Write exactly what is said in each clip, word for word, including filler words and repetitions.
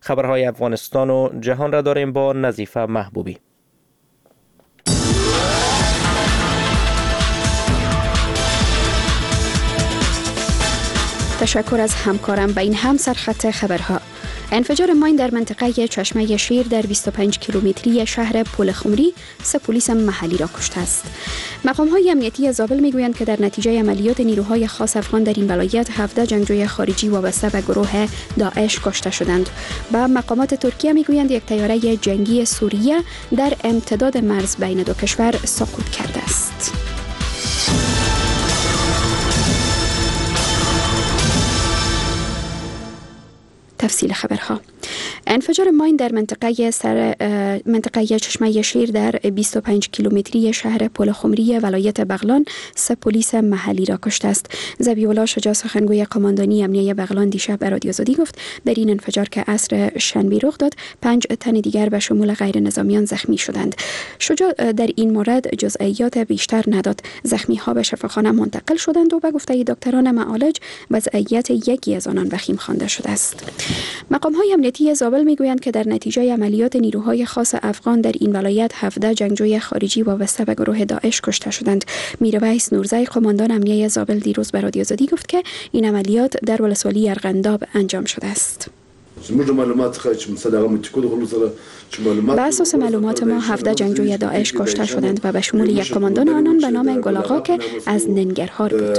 خبرهای افغانستان و جهان را داریم با نظیفه محبوبی. تشکر از همکارم و این هم سرخط خبرها. انفجار ماین در منطقه چشمه شیر در بیست و پنج کیلومتری شهر پلخمری سه پلیس محلی را کشته است. مقام‌های امنیتی زابل میگویند که در نتیجه عملیات نیروهای خاص افغان در این ولایت هفده جنگجوی خارجی وابسته به گروه داعش کشته شدند. و مقامات ترکیه میگویند یک طیاره جنگی سوریه در امتداد مرز بین دو کشور سقوط کرده است. تفصیل خبرها. انفجار ماین در منطقه سر منطقه چشمه شیر در بیست و پنج کیلومتری شهر پلخمری ولایت بغلان سه پلیس محلی را کشته است. ذبیح الله شجاع سخنگوی قماندانی امنیه بغلان دیشب به رادیو آزادی گفت در این انفجار که عصر شنبه رخ داد پنج تن دیگر به شمول غیر نظامیان زخمی شدند. شجاع در این مورد جزئیات بیشتر نداد. زخمی ها به شفاخانه منتقل شدند و به گفته دکتران معالج وضعیت یکی از آنان وخیم خوانده شده است. مقام های امنیتی زابل میگویند که در نتیجه عملیات نیروهای خاص افغان در این ولایت هفده جنگجوی خارجی وابسته به گروه داعش کشته شدند. میرویس نورزی قماندان امنیه زابل دیروز به رادیو آزادی گفت که این عملیات در ولسوالی ارغنداب انجام شده است. بر اساس معلومات ما هفده جنگجوی داعش کشته شدند و به شمول یک قماندان آنان به نام گلاغا که از ننگرهار بود.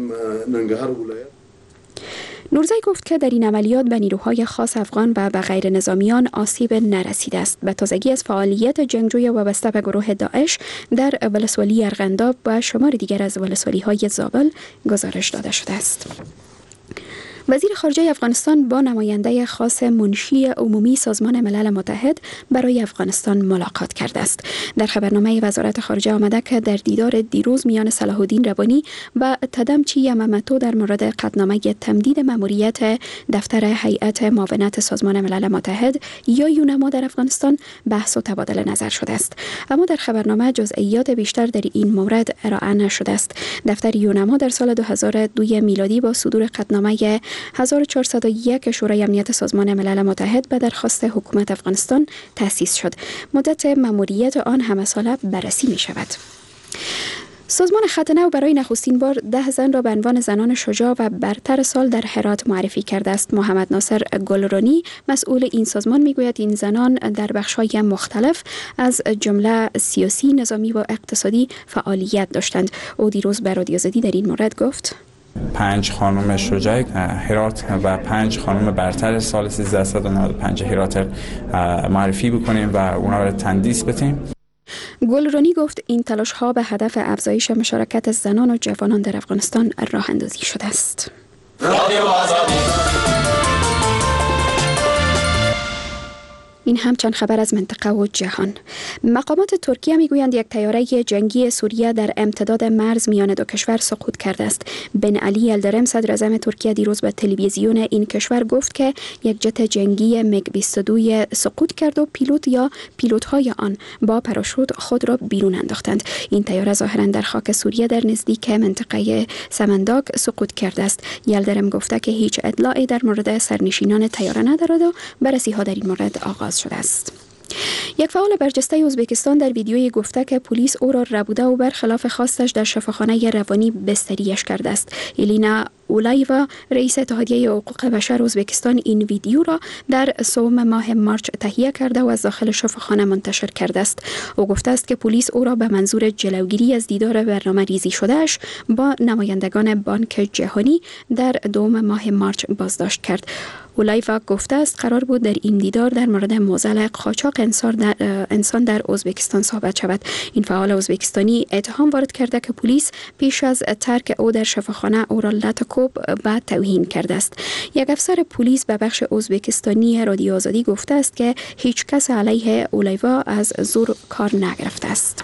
نورزی گفت که در این عملیات به نیروهای خاص افغان و به غیر نظامیان آسیب نرسیده است. به تازگی از فعالیت جنگجوی وابسته به گروه داعش در ولسوالی ارغنداب و شمار دیگر از ولسوالی های زابل گزارش داده شده است. وزیر خارجه افغانستان با نماینده خاص منشی عمومی سازمان ملل متحد برای افغانستان ملاقات کرده است. در خبرنامه وزارت خارجه آمده که در دیدار دیروز میان صلاح الدین ربانی و تدمچی یمامتو در مورد قطعنامه تمدید ماموریت دفتر هیئت معاونت سازمان ملل متحد یا یونما در افغانستان بحث و تبادل نظر شده است. اما در خبرنامه جزئیات بیشتر در این مورد ارائه نشده است. دفتر یونما در سال دو هزار و دو میلادی با صدور قطعنامه هزار و چهارصد و یک شورای امنیت سازمان ملل متحد به درخواست حکومت افغانستان تأسیس شد. مدت مأموریت آن همه ساله بررسی می شود. سازمان خط نو برای نخستین بار ده زن را به عنوان زنان شجاع و برتر سال در هرات معرفی کرده است. محمد ناصر گلرانی مسئول این سازمان میگوید این زنان در بخش‌های مختلف از جمله سیاسی، نظامی و اقتصادی فعالیت داشتند. او دیروز به رادیو آزادی در این مورد گفت: پنج خانم شجاع هرات و پنج خانم برتر سال سیزده و نود و پنج هرات معرفی بکنیم و اونا را تندیس بدیم. گلرانی گفت این تلاش ها به هدف افزایش مشارکت زنان و جوانان در افغانستان راه اندازی شده است. این هم چند خبر از منطقه و جهان. مقامات ترکیه میگویند یک طیاره جنگی سوریه در امتداد مرز میان دو کشور سقوط کرده است. بن علی الدرم صدر اعظم ترکیه دیروز به تلویزیون این کشور گفت که یک جت جنگی میگ بیست و دو سقوط کرد و پیلوت یا پیلوت‌های آن با پاراشوت خود را بیرون انداختند. این طیاره ظاهراً در خاک سوریه در نزدیک منطقه سمنداک سقوط کرده است. یلدرم گفته که هیچ اطلاعی در مورد سرنشینان طیاره ندارد و بررسی‌ها در این مورد آغاز شده است. یک فعال برجسته ازبکستان در ویدیویی گفته که پلیس او را ربوده و برخلاف خواستش در شفاخانه روانی بستریش کرده است. الینا اولایوا رئیس اتحادیه حقوق بشر ازبکستان این ویدیو را در سوم ماه مارچ تهیه کرده و از داخل شفاخانه منتشر کرده است. او گفته است که پلیس او را به منظور جلوگیری از دیدار برنامه ریزی شدهش با نمایندگان بانک جهانی در دوم ماه مارچ بازداشت کرد. اولایوا گفته است قرار بود در این دیدار در مورد معضل قاچاق انسان در, انسان در ازبکستان صحبت شود. این فعال ازبکستانی اتهام وارد کرده که پلیس پیش از ترک او در شفاخانه او را لطکوب و توهین کرده است. یک افسر پلیس به بخش ازبکستانی رادیو آزادی گفته است که هیچ کس علیه اولایوا از زور کار نگرفته است.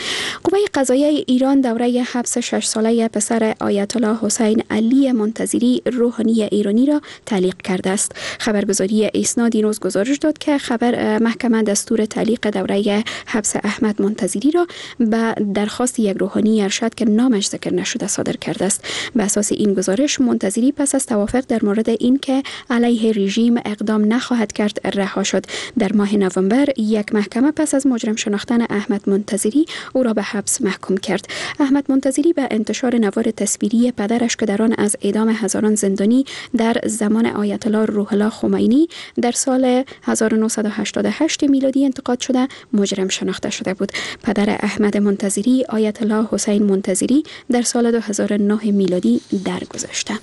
قوه قضاییه ایران دوره حبس شش ساله پسر آیت الله حسین علی منتظری روحانی ایرانی را تعلیق کرده است. خبرگزاری اسناد روز گزارش داد که خبر محکمه دستور تعلیق دوره حبس احمد منتظری را به درخواست یک روحانی ارشد که نامش ذکر نشده صادر کرده است. به اساس این گزارش منتظری پس از توافق در مورد این که علیه رژیم اقدام نخواهد کرد رها شد. در ماه نوامبر یک محکمه پس از مجرم شناختن احمد منتظری او را به حبس محکوم کرد. احمد منتظری به انتشار نوار تصویری پدرش که در آن از اعدام هزاران زندانی در زمان آیت الله روح الله خمینی در سال هزار و نهصد و هشتاد و هشت میلادی انتقاد شده مجرم شناخته شده بود. پدر احمد منتظری آیت الله حسین منتظری در سال دو هزار و نه میلادی درگذشته.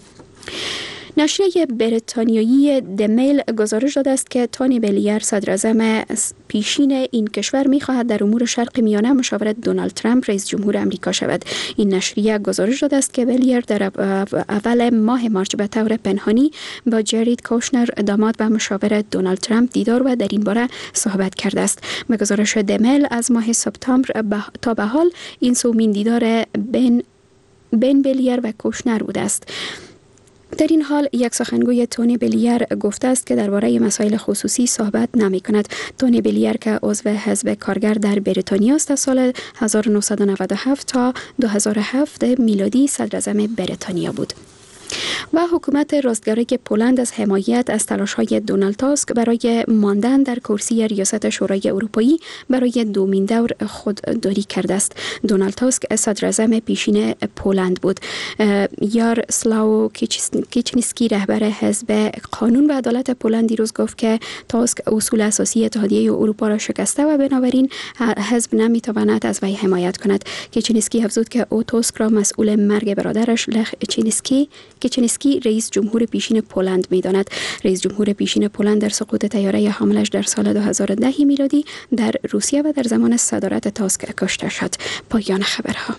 نشریه بریتانیایی دمیل گزارش داده است که تونی بلیر صدراعظم پیشین این کشور می‌خواهد در امور شرق میانه مشاور دونالد ترامپ رئیس جمهور آمریکا شود. این نشریه گزارش داده است که بلیر در اول ماه مارچ به طور پنهانی با جرید کوشنر داماد و مشاور دونالد ترامپ دیدار و در این باره صحبت کرده است. به گزارش دمیل از ماه سپتامبر تا به حال این سومین دیدار بین بین بلیر و کوشنر بوده است. در این حال یک سخنگوی تونی بلیر گفته است که درباره مسائل خصوصی صحبت نمی کند. تونی بلیر که عضو حزب کارگر در بریتانیا است از سال هزار و نهصد و نود و هفت تا دو هزار و هفت میلادی صدراعظم بریتانیا بود. و حکومت راستگرای پولند از حمایت از تلاش‌های دونالد تاسک برای ماندن در کرسی ریاست شورای اروپایی برای دومین دور خودداری کرده است. دونالد تاسک صدراعظم پیشین پولند بود. یاروسلاو کیچنیسکی رهبر حزب قانون و عدالت پولند دیروز گفت که تاسک اصول اساسی اتحادیه اروپا را شکسته و بنابراین حزب نمیتواند از وی حمایت کند. کیچنیسکی افزود که او تاسک را مسئول مرگ برادرش لخ چینسکی کیچنیسکی رئیس جمهور پیشین پولند می‌داند. رئیس جمهور پیشین پولند در سقوط طیاره حاملش در سال دو هزار و ده میلادی در روسیه و در زمان صدارت تاسک کشته شد. پایان خبرها.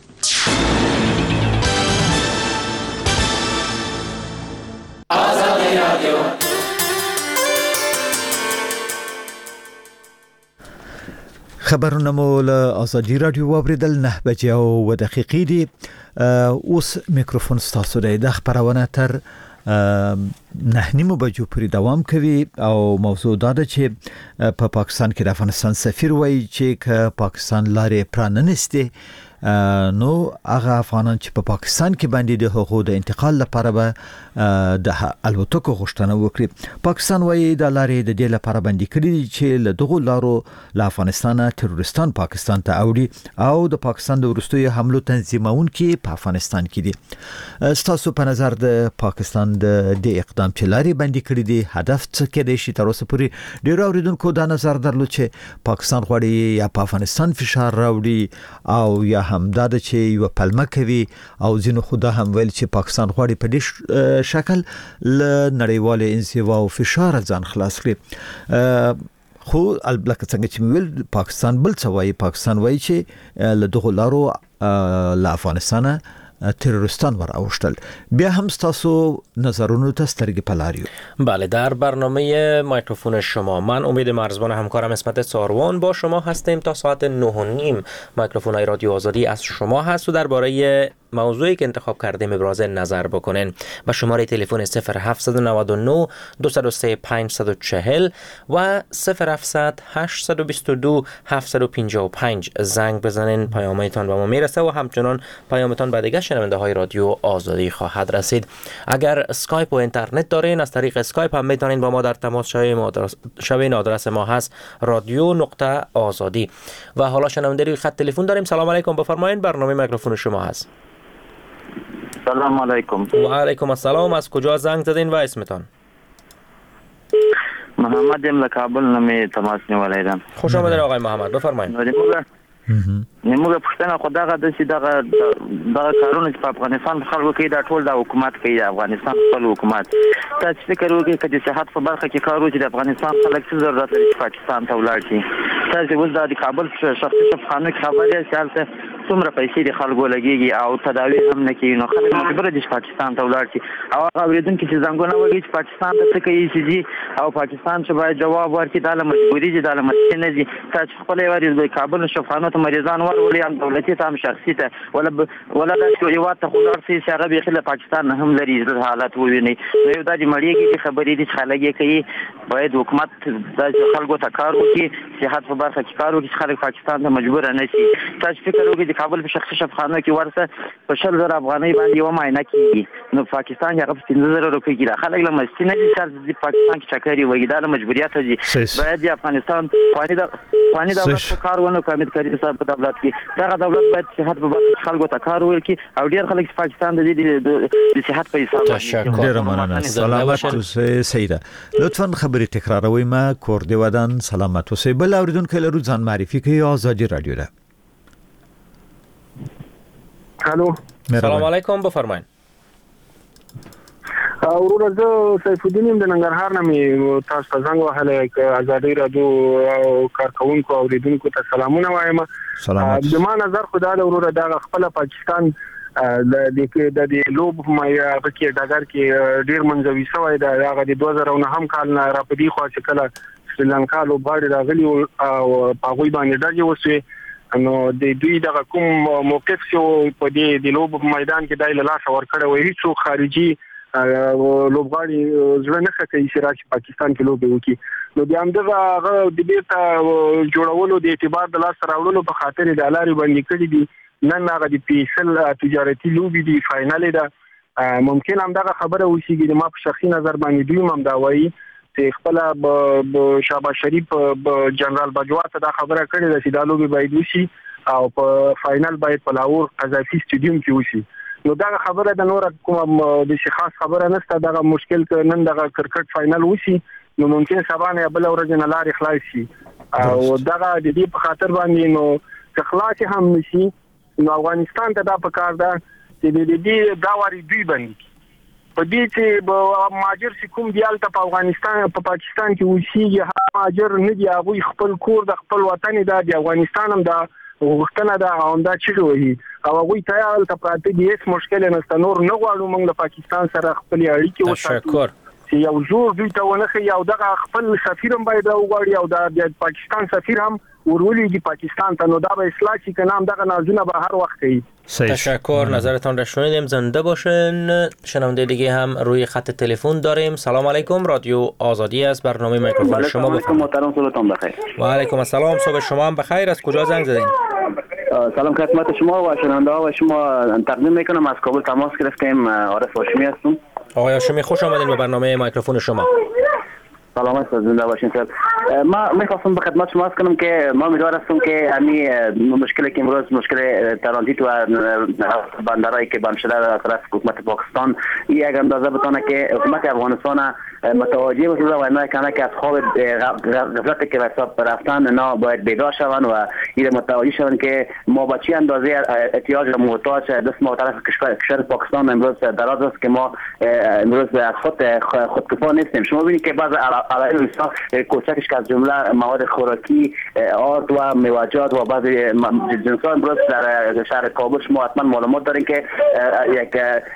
آزادی رادیو خبرونه مو له آزادی رادیو واوریدل نه بجې او دقیقې دي. اوس میکروفون ستاسو دی. د خبرونه تر نه نیمو بجو پورې دوام کوي او موضوع دا ده چې په پا پاکستان کې د افغانستان سفیر وایي چې که پاکستان لارې پراننستي نو هغه افغانان چې په پا پاکستان کې باندې د حقوقو د انتقال لپاره به د الوتکو غوښتنه وکړي. پاکستان وایي د لارې د دې لپاره باندې کړي چې له دغو لارو له افغانستان تروریستان پاکستان ته اوړي او د پاکستان د وروستیو حملو تنظیمونکي په افغانستان کې دي. ستاسو په نظر د پاکستان د دې اقدام چې لارې باندې کړي دي هدف څه کېدای شي؟ تر اوسه پورې ډېر اوریدونکو دا نظر درلود چې پاکستان غواړي یا په افغانستان فشار راوړي او یا هم دا چې یو پلمه کوي او ځینو خدا هم ویل چې پاکستان غواړي په دې شکل له نړیوال انزوا او فشار ځان خلاص کړي. خو البته څنګه چې ویل پاکستان بل څه وایي. پاکستان وایي چې له دغه لارو له افغانستان تروریستان ور اوشتل. بیا هم ستاسو نظرونو ته سترګې پلاریو. بله، در برنامه میکروفون شما من امید مرزبان همکارم اسمت ساروان با شما هستیم تا ساعت نه و نیم. میکروفون رادیو آزادی از شما هست و درباره موضوعی که انتخاب کردیم ابراز نظر بکنین. با شماره تلفن صفر هفت نه نه دو صفر سه پنج صفر چهار و صفر هفت هشت دو دو هفت پنج پنج زنگ بزنین. پیامتان به ما میرسه و همچنان پیامتان به دیگه شنونده های رادیو آزادی خواهد رسید. اگر اسکایپ و اینترنت دارین از طریق اسکایپ هم میتونین با ما در تماس شوین. آدرس ما هست رادیو نقطه آزادی. و حالا شنونده روی خط تلفن داریم. سلام علیکم، بفرمایید، برنامه میکروفون شما هست. سلام علیکم. و علیکم السلام. از کجا زنگ زدین و اسمتان؟ محمد ام له کابل نه می تماس نیولیدم. خوش آمدید آقای محمد، بفرمایید. نیمه پښتنه خدای د سي دغه دغه کارونه چې په افغانستان خلکو کې دا ټول د حکومت کوي، افغانستان خپل حکومت. تاسو فکر وکړئ چې د صحت په برخه کې کار وکړي د افغانستان خلک څه ضرورت لري چې پاکستان ته ولاړ شي. تاسو اوس د کابل شخصي صفحانه خبرې سالته څومره پیسې د خلکو لګيږي او تداوی هم نه کوي نو خلک مجبور دي پاکستان ته ولاړ شي او هغه اوریدونکو چې زنګونه وږي چې پاکستان ته څه کوي چې او پاکستان چې باید جواب ورکړي دا له مجبوري دي دا له مشکل نه دي تاسو خپل وارد د کابل شفاخانو ته مریضان ورولي هم دولتي ته هم شخصي ته ولا ولا د یو ته خلار سي چې هغه به خله پاکستان هم لري د حالات وویني نو یو د مړیږي چې خبرې دي خلک کوي باید حکومت د خلکو ته کار وکړي صحت په برخه کې کار وکړي خلک پاکستان ته مجبور نه شي تاسو فکر وکړئ د کابل په شخصي شفاخانو کې ورته په شل زره افغانۍ باندې یو معاینه کیږي نو پاکستان هغه په پنځه زره روپۍ کې خلک له مستی نه دي چې د پاکستان کې چکرې وایي دا له مجبوریت دي باید د افغانستان قوانین د قوانین دولت په کار ونه کوي کړي صاحب په دولت کې دا دولت باید صحت په برخه خلکو ته کار وکړي او ډیر خلک پاکستان د دې د صحت په حساب تشکر ډیر مننه سلامت اوسئ سیده لطفا خبري تکراروي ما کور دی ودان سلامت اوسئ بل اوریدونکو له ځان معرفي کوي آزادی رادیو ده الو سلام علیکم بفرمایئ ورور زه سیف الدین د ننګرهار نه می تاسو ته زنګ وهلی ک آزادی رادیو او کارکونکو او اوریدونکو ته سلامونه وایم سلامت د ما نظر خو دا ورور دا خپل پاکستان د د د لوب مې پکې ډاګر کې ډیر منځوي شوی دا هغه د دوه زره نه هم کال نه را پدې خو چې کله سریلانکا لوبغاړي راغلي او په غوي باندې ډاګي وسوي نو د دوی دغه کوم موقف شو په دې د لوب میدان کې دای له لاس ور کړه وي هیڅ خارجي لوبغاړي ځل نه کوي چې راځي پاکستان کې لوب وکړي نو د همدغه هغه د بیرته جوړولو د اعتبار د لاس راوړلو په خاطر د لاري باندې کړی دي نن هغه د پیسل تجارتي لوبي دی فائنل ده ممکن هم دغه خبره وشيږي ما په شخصي نظر باندې دوی هم دا وایي چې خپل شهباز شریف جنرال بجوا ته دا خبره کړې ده چې دا لوبي باید وشي او په فائنل باید په لاهور قذافي سټیډیوم کې وشي نو دا خبره د نور کوم د خاص خبره نشته دا مشکل ک نن د کرکټ فائنل وشي نو ممکن سبا نه بل ورځ نه لارې خلاص شي او دا د دې په خاطر باندې نو خلاص هم نشي نو افغانستان ته دا پکار ده چې د دې دا وری دوی باندې په دې چې ماجر کوم دیال ته په افغانستان په پا پاکستان کې وشيږي هغه ماجر نه دی هغه خپل کور د خپل وطن د افغانستان هم د وختنه دا اوندا چې وي او هغه ته ال ته پراته دي هیڅ مشکل نه ست نور نه غواړو موږ له پاکستان سره خپل اړیکې وساتو تشکر چې یو زور دوی ته ونه خي او دغه خپل سفیر هم باید وغواړي او د پاکستان سفیر هم ورولېږي پاکستان ته نو دا به اصلاح شي که نه هم دغه نازونه به هر وقت کوي تشکر نظرتان را شنیدیم زنده باشین شنونده دیگه هم روی خط تلفن داریم سلام علیکم رادیو آزادی است برنامه میکروفون شما بفرمایید محترم صبحتون بخیر و علیکم السلام صبح شما هم بخیر از کجا زنگ زدین سلام خدمت شما و شنونده ها و شما تقدیم میکنم از کابل تماس گرفتیم عارف هاشمی هستم آقای هاشمی خوش آمدین به برنامه میکروفون شما سلامت زنده باشین صاحب ما میخواستم به خدمت شما عرض کنم که ما امیدوار هستم که همین مشکلی که امروز مشکل ترانزیت و بندرایی که بند شده از طرف حکومت پاکستان یک اندازه بتونه که حکومت افغانستان متوجه بشه و نه کنه که از خواب غفلت که حساب رفتن نه باید بیدار شون و این متوجه شون که ما با چی اندازه احتیاج و محتاج دست ما طرف کشور پاکستان امروز دراز است که ما امروز از خود خودکفا نیستیم شما ببینید که بعض علائم انسان کوچکش که از جمله مواد خوراکی آرد و میوه‌جات و بعضی جنس‌ها امروز در شهر کابل شما حتما معلومات دارین که یک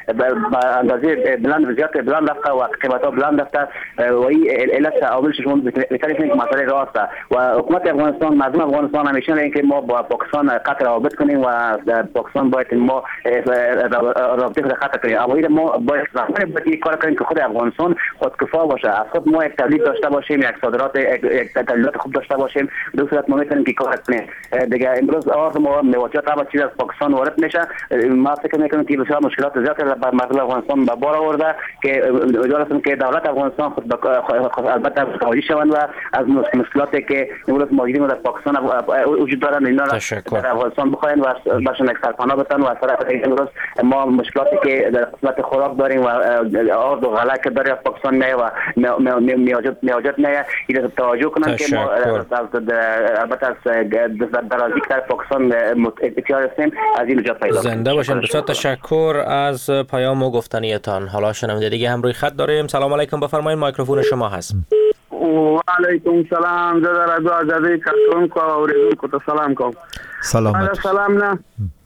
اندازه بلند زیاد بلند رفته و قیمت‌ها بلند رفته و این علت عاملش شما بهتره که مسئله راسته و حکومت افغانستان مردم افغانستان همیشه میگن که ما با پاکستان قطع روابط کنیم و در پاکستان باید ما رابطه خود قطع کنیم اما ما باید باید کار کنیم که خود افغانستان خودکفا باشه از خود ما یک تولید داشته باشیم یک صادرات یک تجارت خوب داشته باشیم به صورت ما میتونیم که کار کنیم دیگه امروز آرز ما میوه‌جات هم چیز از پاکستان وارد میشه ما فکر میکنم که بسیار مشکلات زیادی بر مردم افغانستان به بار آورده که امیدوار هستم که دولت افغانستان خود البته متوجه شوند و از مشکلاتی که امروز موجودیم در پاکستان وجود دارند اینا را در افغانستان بخواین و باشن یک سرپناه بتن و از طرف امروز ما مشکلاتی که در قسمت خوراک داریم و آرد و غله که داره از پاکستان میاد و میوه‌جات نه این توجه کنند که ما البته از درازی که در پاکستان احتیاج هستیم از این نجات پیدا کنیم. زنده باشین. بسیار تشکر از پیام و گفتنیتان. حالا شنونده دیگه هم روی خط داریم. سلام علیکم بفرمایید میکروفون شما هست. و علیکم سلام. زه در رادیو آزادی کارکونکو او اوریدونکو ته سلام کوم. سلامت. سلام نه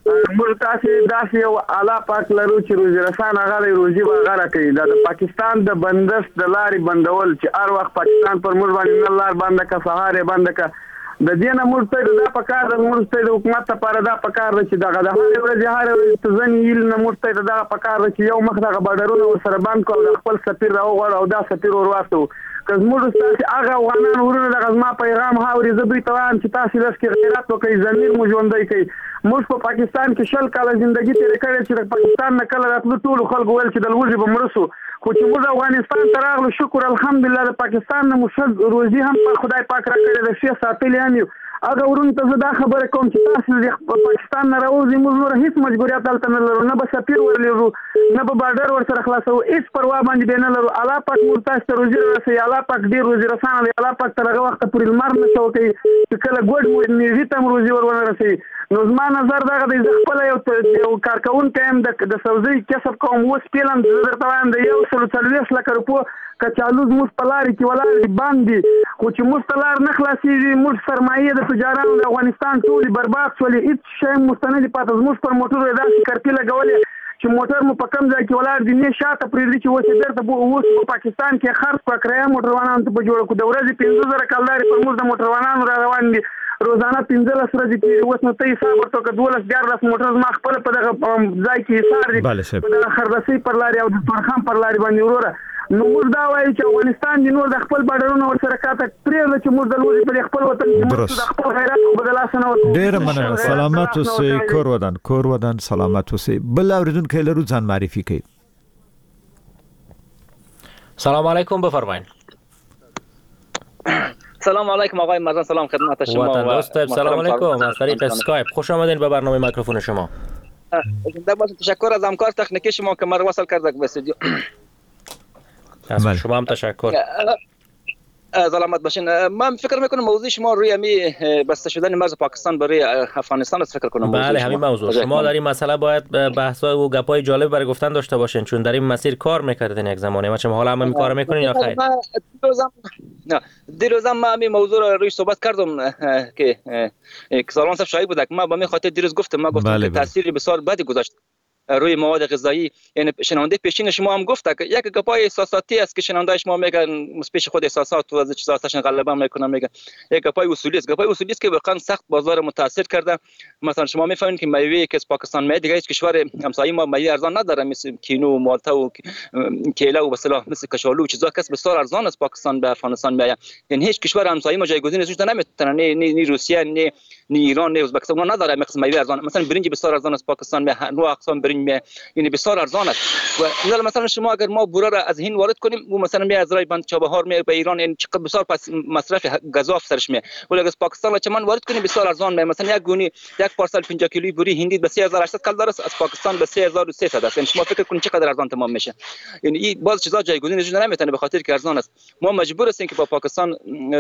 موږ تاسو داسې یو اعلی پاک لرو چې روزي رسان هغه روزي وغیرہ کوي د پاکستان د بندست د لارې بندول چې هر وخت پاکستان پر موږ باندې نه لار بند کا سهار بند کا د دې نه موږ ته دا پکار د موږ ته د حکومت لپاره دا پکار چې دغه د هر ورځ هر ورځ ځنیل نه موږ ته دا پکار چې یو مخ دغه بارډرونه سره بند کول خپل سفیر راوغړ او دا سفیر ورواستو که موږ تاسو هغه افغانان ورونه د غزما پیغام هاوري زبې توان چې تاسو لږ کې غیرت وکړي ضمیر مو ژوندۍ کوي موږ په پاکستان کې شل کاله ژوندۍ تیر کړې چې پاکستان نه کله راتلو ټول خلکو ول چې د لوږې به مرسو خو چې موږ افغانستان ته راغلو شکر الحمدلله د پاکستان نه مشد روزي هم په خدای پاک راکړي د شي ساتلې هم هغه ورونو ته دا خبره کوم چې تاسو د پاکستان نه راوځي موږ نور هیڅ مجبوریت دلته نه لرو نه به سفیر ورلرو نه به بارډر ور سره خلاصو هیڅ پروا باندې نه لرو الله پاک موږ تاسو ته روزي رسي الله پاک ډیر روزي رسانه دی الله پاک تر هغه وخت پورې المر نه شو کوي چې کله ګډ مو نیوي تم روزي ور ونه رسي نو زما نظر دا د خپل یو یو کارکون ټیم د د سوزي کسب کوم وس پیلم درته وایم د یو سل څلويخ لکه روپو کچالوز موږ پلاری کې ولر باندې خو چې مستلار نه خلاصيږي موږ سرمایه د تجارانو د افغانستان ټول برباد شولې هیڅ شی مستند پاتې موږ پر موټر داسې کرپی لګولې چې موټر مو په کم ځای کې ولر دي نه شاته پرې چې وسه درته اوس په پاکستان کې خرڅ کړیا موټر وانان ته په جوړ کو د ورځې پنځه زره کلداري پر موږ د موټر وانان را روان دي روزانه پنځه لس ورځې کې اوس نو ته حساب ورته کډولس ګارلس موټر ما خپل په دغه ځای کې حساب دي په دغه خردسي پر لاري او د تورخم پر لاري باندې وروره نو موږ دا وایو چې افغانستان د نور د خپل بارډرونو ور سره کاته پرې چې موږ د لوړ په خپل وطن کې د خپل غیرت په بدلاسنه وته ډیر مننه سلامات اوسئ کور ودان کور ودان سلامات اوسئ بل اوریدونکو لرو ځان معرفي کړئ سلام علیکم بفرمایید سلام علیکم آقای مرزان سلام خدمت شما وطن دوست سلام علیکم از طریق اسکایپ خوش آمدین به برنامه میکروفون شما تشکر از همکار تکنیکی شما که مرا وصل کرده به استودیو از شما هم تشکر سلامت باشین. من فکر میکنم موضوع شما روی امی بسته شدن مرز پاکستان برای افغانستان است فکر کنم. بله همین موضوع. شما در این مسئله باید بحث‌ها و گپ‌های جالب برای گفتن داشته باشین چون در این مسیر کار میکردین یک زمانی. ما چه حالا هم کار میکنین یا خیر؟ نه دیروز هم من موضوع رو روی صحبت کردم که سالان صاحب شایع بود که ما با می خاطر دیروز گفتم ما گفتم که تاثیر بسیار بدی گذاشت روی مواد غذایی. یعنی شنونده پیشین شما هم گفت که یک گپای احساساتی است که شنونده شما میگن پیش خود احساسات و از چیزاشون غلبه میکنه میگن یک گپای اصولی است. گپای اصولی است که واقعا سخت بازار متاثر کرده. مثلا شما میفهمید که میوه که از پاکستان میاد دیگه هیچ کشور همسایه ما میوه ارزان نداره مثل کینو و مالتا و کیله و مثلا مثل کشالو چیزا کس بسیار ارزان از پاکستان به افغانستان میاد. یعنی هیچ کشور همسایه ما جایگزین ازش نمیتونه نه نه روسیه نه نه ایران نه ازبکستان نداره مثل میوه ارزان. مثلا برنج بسیار ارزان از پاکستان میاد. نوع اقسام برنج می یعنی بسیار ارزان است. و مثلا شما اگر ما بوره را از هند وارد کنیم و مثلا می از رای بند چابهار می به ایران این چقدر بسیار پس مصرف گزاف سرش می. ولی اگر از پاکستان چمن وارد کنیم بسیار ارزان می. مثلا یک گونی یک پارسل پنجاه کیلویی بوری هندی به سه هزار و هشتصد کلدار است، از پاکستان به سه هزار و سیصد است. یعنی شما فکر کنید چقدر ارزان تمام میشه. یعنی این باز چیزا جایگزینش نمیتونه به خاطر که ارزان است. ما مجبور هستیم که با پاکستان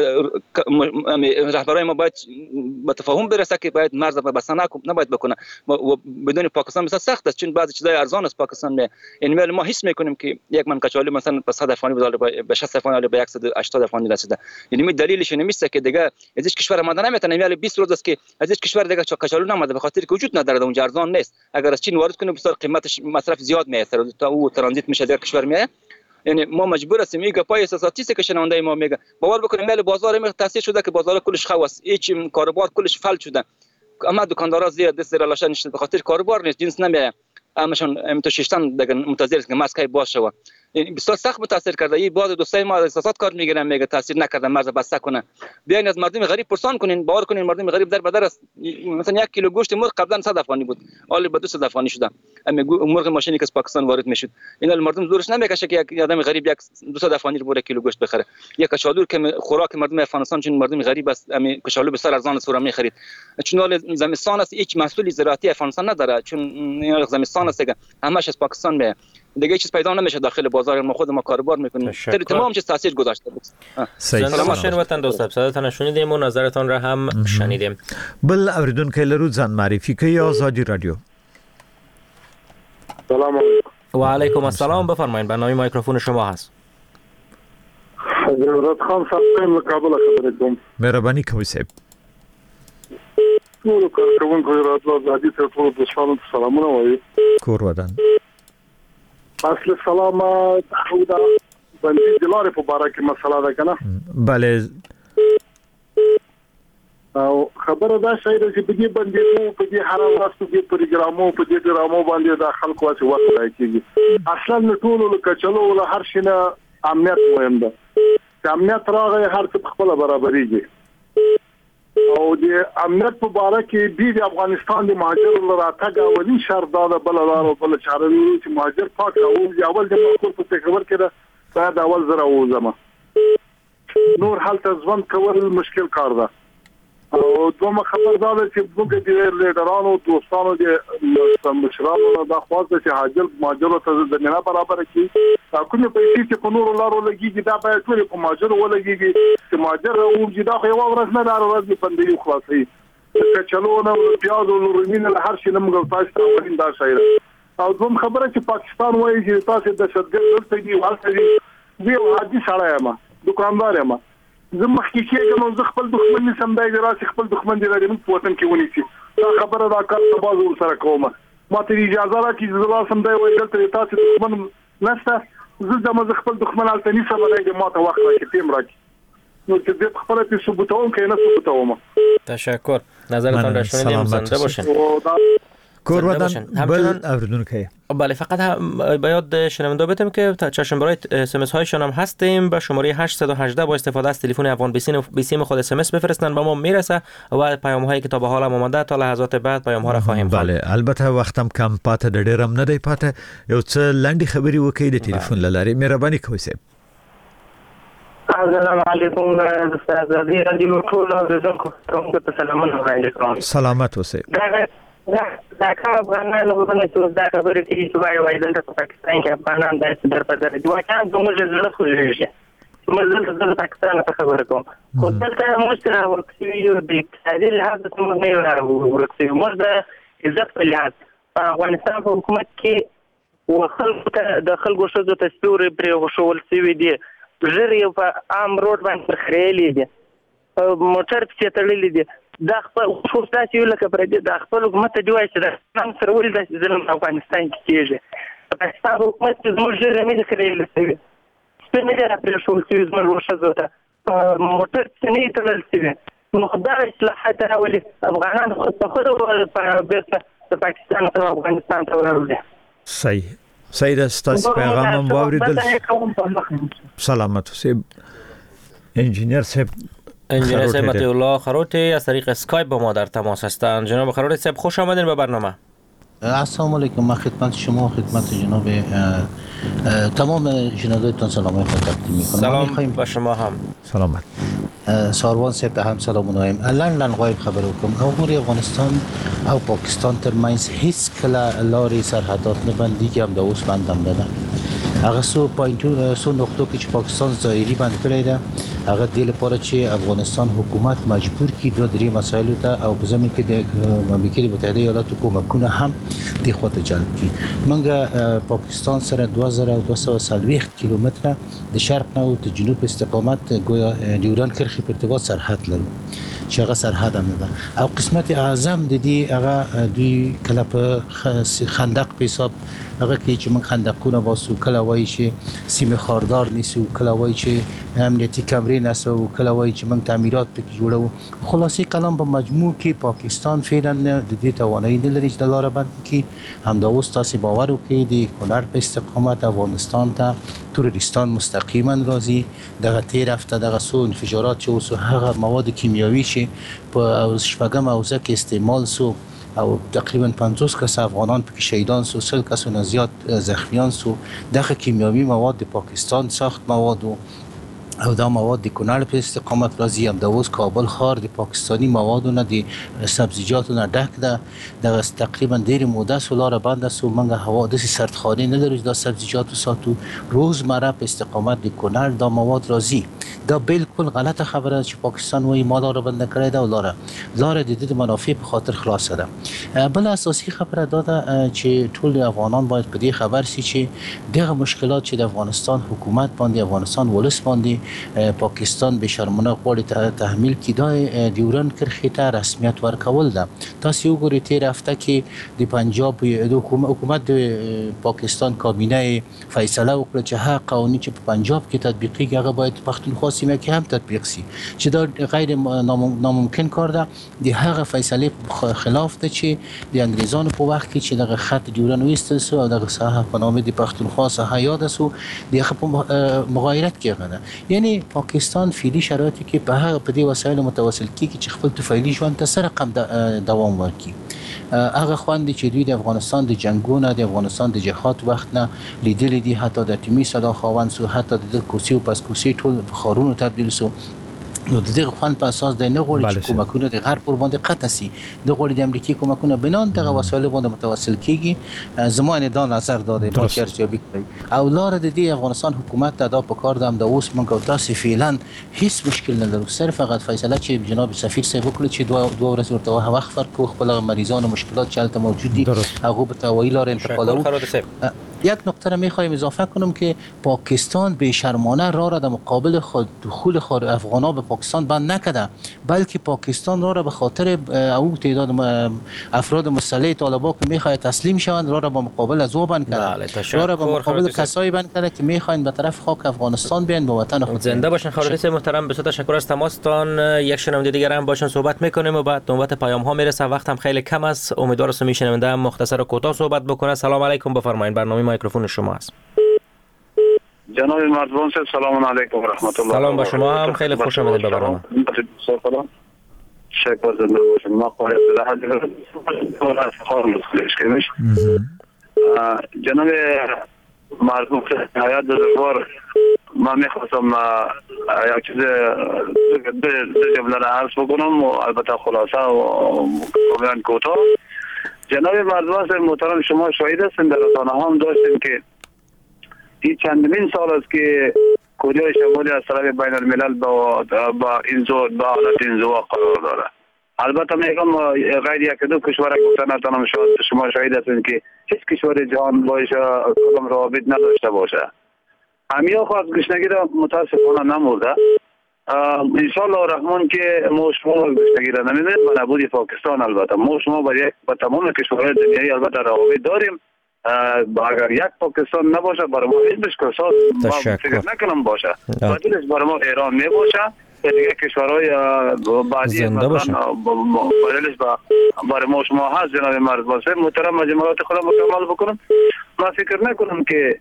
رهبرای ما باید به تفاهم برسه که باید مرز بسته نباید بکنه. بدون پاکستان مثلا سخت است چون بعضی چیزای ارزان است پاکستان می. یعنی ما حس میکنیم که یک من کچالو مثلا به صد افغانی بذاره به شصت افغانی به صد و هشتاد افغانی رسیده. یعنی می دلیلش نمیشه که دیگه از هیچ کشور آمده نمیتونه. یعنی بیست روز است که از هیچ کشور دیگه کچالو نمیاد به خاطر که وجود نداره اونجا ارزان نیست. اگر از چین وارد کنیم بسیار قیمتش مصرف زیاد میاد تا او ترانزیت میشه در کشور میاد. یعنی ما مجبور هستیم میگه پای اساساتی است که شنونده ما میگه باور بکنیم مال بازار می تاثیر شده که بازار کلش خواص هیچ کاروبار کلش فلج شده. اما دکاندارا زیاد دست رلاشن نشد به خاطر کاروبار نیست جنس نمیاد. همشون متششتن دیگه منتظر است که ماسک باشه و بسیار سخت متاثر کرده. این بعض دوستای ما احساسات کار میگیرن میگه تاثیر نکرده مرز بسته کنه. بیاین از مردم غریب پرسان کنین باور کنین مردم غریب در بدر است. مثلا یک کیلو گوشت مرغ قبلا صد افغانی بود حالا به دویست افغانی شده. اما مرغ ماشینی که از پاکستان وارد میشد اینا مردم زورش نمیکشه که یک آدم غریب یک دویست افغانی رو بره کیلو گوشت بخره. یک کشالو که خوراک مردم افغانستان چون مردم غریب است اما کشالو بسیار ارزان است و میخرید. چون زمستان است هیچ محصول زراعتی افغانستان نداره چون زمستان است که همش از پاکستان میاد. دیگه چیز پیدا نمیشه داخل بازار ما خود ما کاربار میکنیم. تری تمام چیز تاثیر گذاشته بود. سلام باشین وطن دوست. صداتون شنیدیم و نظرتون را هم شنیدیم. بل اوریدونکو لرو ځان معرفي کوي آزادی رادیو. سلام علیکم. و علیکم السلام بفرمایید برنامه میکروفون شما هست. حضرت خان صاحب له کابل خبرې کوم. مهرباني کوئ صاحب. ټول کارکونکو راتلو ازادي ته ټول د سلام سلامونه وایي کور ودان اصل سلام خو دا باندې د لارې په باره کې مسله ده کنه bale او خبره دا شای چې په دې باندې په دې هر وخت کې پروګرامو په دې ډرامو باندې د خلکو واچ وخت راکېږي اصلا نه ټول له چلو له هر شنه امنیت مهم ده چې امنیت راغی هر څه خپل برابرېږي او د امنیت په اړه کې د افغانستان د مهاجرو راتګ اولي شرط دا بل لار او بل چاره چې مهاجر پاک او اول د ملکو په خبر کړه دا د اول زره او زما نور حالت ځوان کول مشکل کار ده او دوه خبردار چې موږ د لیډرانو دوستانو د مشرانو د خواص چې حاجل ماجرو ته د نه برابر کی کومه پیسې چې په نور لارو لګیږي دا به ټول په ماجرو ولګیږي چې ماجر او چې دا خو یو ورځ نه دار ورځ په پندې خلاصي چې چلو نه پیاز او رومین له هر شي نه موږ تاسو ته ولین دا شایر او دوم خبره چې پاکستان وایي چې تاسو د شتګر ورته دی والته دی وی عادي سړی ما دکاندار ما زه مخکې کېږم زه خپل دښمن نسم دای دراسي خپل دښمن دی راځم په وطن کې ونیسي دا خبره دا کار په بازو سره کومه ما ته اجازه راکړي چې زه سم دی وای دلته تاسو دښمن نشته زه د مزه خپل دښمن التنی سم دی ما ته وخت راکړي تیم راکړي نو چې دې خبره په ثبوتوم کې نه ثبوتوم تشکر نظرتان را شنیدیم زنده باشین کور ودان بل اوردونکه بله فقط به یاد شنونده بدم که چشم برای اس ام اس هایشان هم هستیم به شماره هشت یک هشت با استفاده از تلفن افغان بیسیم خود اس ام اس بفرستن به ما میرسه و پیام هایی که تا به حال آمده تا لحظات بعد پیام ها را خواهیم خوند. بله البته وختم کم پاته د ډیرم نه دی پاته یو څه لنډی خبري وکړي د تلفن لاري مهرباني کوئ سه. السلام علیکم استاد رضی رادیو ټول اوریدونکو ته سلامونه وایي. سلامت اوسئ. دا کار افغانان له ورنه چې دا خبره کوي چې وایي وایي دلته په پاکستان کې افغانان داسې در په در دي واچان زموږ زړه خوږي موږ دلته د پاکستان په خبره کوم خو دلته موږ سره ورکوي د اقتصادي لحاظ څخه نه ورکوي موږ د عزت په لحاظ په افغانستان په حکومت کې وخلکو ته د خلکو شوزو ته سپوري پرې وښول سوي دي ژر یو په عام روډ باندې خړېلې دي موټر پسې تړلې دي دا خپل خو تاسو یو لکه پر دې د خپل حکومت دی وایي چې دا نن سره ول د ظلم افغانستان کې کېږي پاکستان حکومت زموږ ژر نه کړی لسوي سپینې نه پرې شو چې زموږ ورشزو ته موټر څنګه تلل سي نو خدای اصلاحات راولي افغانان خو خو په بیرته د پاکستان او افغانستان ته ورولي صحیح صحیح ده ستاسو پیغام هم واوریدل سلامت اوسئ انجینیر صاحب انجینیر صاحب مطیع الله خروتی از طریق اسکایپ با ما در تماس هستند. جناب خروتی صاحب خوش آمدین به برنامه. السلام علیکم من خدمت شما خدمت جناب تمام جنابتون سلام خود تقدیم میکنم. سلام به شما هم. سلامت. ساروان صاحب هم سلام نایم الان لن غایب خبر وکم امور افغانستان او پاکستان ترمنځ هیڅ کله لارې سرحدات نه بندي هم د اوس بندم نه هغه سو پوینټو سو نقطو کې چې پاکستان ظاهري بند کړی ده هغه د لپاره چې افغانستان حکومت مجبور کی دوه درې مسایل ته او په زمين کې د امریکا متحده ایالاتو کومکونه هم د خواته جلب کی منګه پاکستان سره دوه زره دوه سوه ویشت کیلومتره د شرق نه او د جنوب استقامت گویا ډیوران کرښې په ارتباط سرحد لري چې هغه سرحد هم ده او قسمت اعظم د دې هغه دوی کله په خندق په حساب هغه کې چې من خندقونه واسو کله وایي چې سیمه خاردار نیسو کله وایي چې امنیتي کمرې نسو کله وایي چې من تعمیرات پکې جوړو خلاصي کلام په مجموع کې پاکستان فعلا د دې توانایي نه لري چې د لار باندې کې هم د اوس تاسو باور وکړي د کونړ په استقامت افغانستان ته تروریستان مستقیما راځي دغه تیر هفته دغه سو انفجارات چې اوس هغه مواد کیمیاوي چې په شپږم اوزه کې استعمال سو او تقریبا پنځوس کس افغانان پکې شهیدان سو سل کس نه زیات زخمیان سو دغه کیمیاوي مواد د پاکستان ساخت مواد او دا مواد د کونړ په استقامت راځي هم د اوس کابل ښار د پاکستانی موادونه د سبزیجاتو نه ډک ده د تقریبا ډیر موده سولار بند سو منګه هوا د سردخانه نه لري د سبزیجاتو ساتو روزمره په استقامت د کونړ دا مواد راځي دا بالکل غلط خبره چې پاکستان وایي ما لاره بند کړې ده او لاره لاره د دې منافع په خاطر خلاصه ده. بل اساسي خبره دا ده چې ټول افغانان باید په دې خبر شي چې دغه مشکلات چې د افغانستان حکومت باندې افغانستان ولس باندې پاکستان به شرمناک غواړي تحمیل کړي دا ډیورند کرښې ته رسمیت ورکول ده. تاسو وګورئ تیر هفته کې د پنجاب حکومت د پاکستان کابینه فیصله وکړه چې هغه قوانین چې په پنجاب کې تطبیقي هغه باید پښتونخوا سیمه کې هم تطبیق شي چې دا غیر ناممکن کار ده. د هغه فیصله خلاف ده چې د انګریزانو په وخت کې چې دغه خط ډیورند ویستل سو او دغه ساحه په نامه د پښتونخوا ساحه یاد سو دغه په مغایرت کې غنه. یعنی پاکستان فعلی شرایطی کې په هغه په دې وسایل متواصل کیږي چې خپل طفیلی ژوند ته سره قم دوام ورکړي. هغه خواندې چې دوی د افغانستان د جنگونو د افغانستان د جهاد وخت نه لیدلې دي، حتی د ټیمي صدا خاوند سو، حتی د کوڅې او پس کوڅې ټول خارونو تبدیل سو. نو د دې خوان په اساس د نه غوړي چې کومکونه د غرب پر باندې قطع سي، د غوړي د امریکای کومکونه بنان دغه وسایل باندې متواصل کیږي. زمانه دا نظر داده ما چرچوبي کوي او لار د دې افغانستان حکومت ته دا په کار دم د اوس موږ تاسو فعلا هیڅ مشکل نه لرو، صرف فقط فیصله چې جناب سفیر صاحب وکړي چې دوه دوه ورځې ورته وخت ورکړو خپل مریضان او مشکلات چې البته موجود دي هغه به توایي لار انتقالو. یک نکته را میخوایم اضافه کنم که پاکستان بیشرمانه راه را در مقابل خود دخول خارج افغانا به پاکستان بند نکرده، بلکه پاکستان راه را به خاطر او تعداد افراد مسلح طالبان که میخواهند تسلیم شوند راه را به مقابل از او بند کرده، راه را به مقابل کسایی بند کرده که میخواهند به طرف خاک افغانستان بیان به وطن خود. زنده باشین خالد محترم، بسیار تشکر از تماستان. یک شنونده دیگر هم باشون صحبت میکنیم و بعد نوبت پیام ها میرسه، وقت هم خیلی کم است. امیدوارم سمی شنونده مختصر و کوتاه صحبت بکنه. سلام علیکم، بفرمایید، برنامه میکروفون شما است. جناب مرزبان صاحب سلام علیکم و رحمت الله. سلام با شما هم، خیلی خوش آمدید به برنامه. شکر زنده باشید. ما خواهد لحظه افتخار مخلص کنیش جناب مرزبان صاحب حیات دزرگوار ما میخواستم یک چیز دو جمله را عرض بکنم و البته خلاصه و کاملا کوتاه. جناب مرزبان صاحب محترم شما شاهد هستین در رسانه هم داشتیم که این چندمین سال است که کره شمالی از طرف بین الملل با با انزوا با حالت انزوا قرار داره. البته میگم غیر یک دو کشور گفتن نتونم شما شاهد هستین که هیچ کشور جهان باشه کدام روابط نداشته باشه. همیا خواست گشنگی را متاسفانه نمورده. انشاءالله الرحمن که ما شما گشنگی را نمیدیم و نبود پاکستان. البته ما شما با یک با تمام کشورهای دنیایی البته روابط داریم. اگر یک پاکستان نباشه برای ما هیچ مشکل ساز ما فکر نکنم باشه، بدلش برای ما ایران میباشه یا دیگه کشورهای بعدی مثلا بدلش برای ما شما هست. جناب مرزبان صاحب محترم مجموعات خودم مکمل بکنم. من فکر نکنم که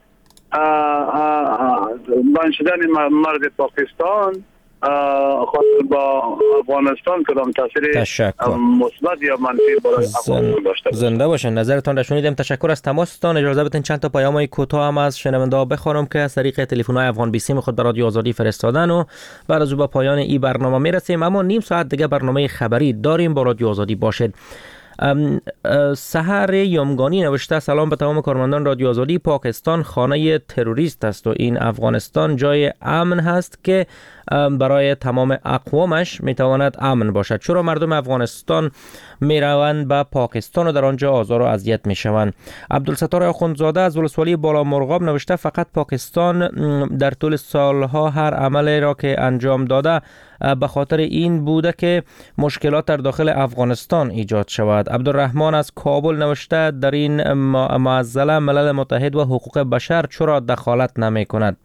بند شدن مرد پاکستان خاطر با افغانستان کدام تاثیر مثبت یا منفی برای افغانستان داشته باشه. زنده باشین. نظرتان را شنیدیم. تشکر از تماستان. اجازه بدین چند تا پیام‌های کوتاه هم از شنونده‌ها بخونم که از طریق تلفن‌های افغان بیست خود به رادیو آزادی فرستادن و بعد از او به پایان این برنامه میرسیم. اما نیم ساعت دیگه برنامه خبری داریم. با رادیو آزادی باشید. سحر یامگانی نوشته سلام به تمام کارمندان رادیو آزادی. پاکستان خانه تروریست است و این افغانستان جای امن هست که برای تمام اقوامش میتواند امن باشد. چرا مردم افغانستان میروند به پاکستان و در آنجا آزار و اذیت میشوند؟ عبدالستار آخوندزاده از ولسوالی بالا مرغاب نوشته فقط پاکستان در طول سالها هر عملی را که انجام داده به خاطر این بوده که مشکلات در داخل افغانستان ایجاد شود. عبدالرحمن از کابل نوشته در این معضله ملل متحد و حقوق بشر چرا دخالت نمی کند؟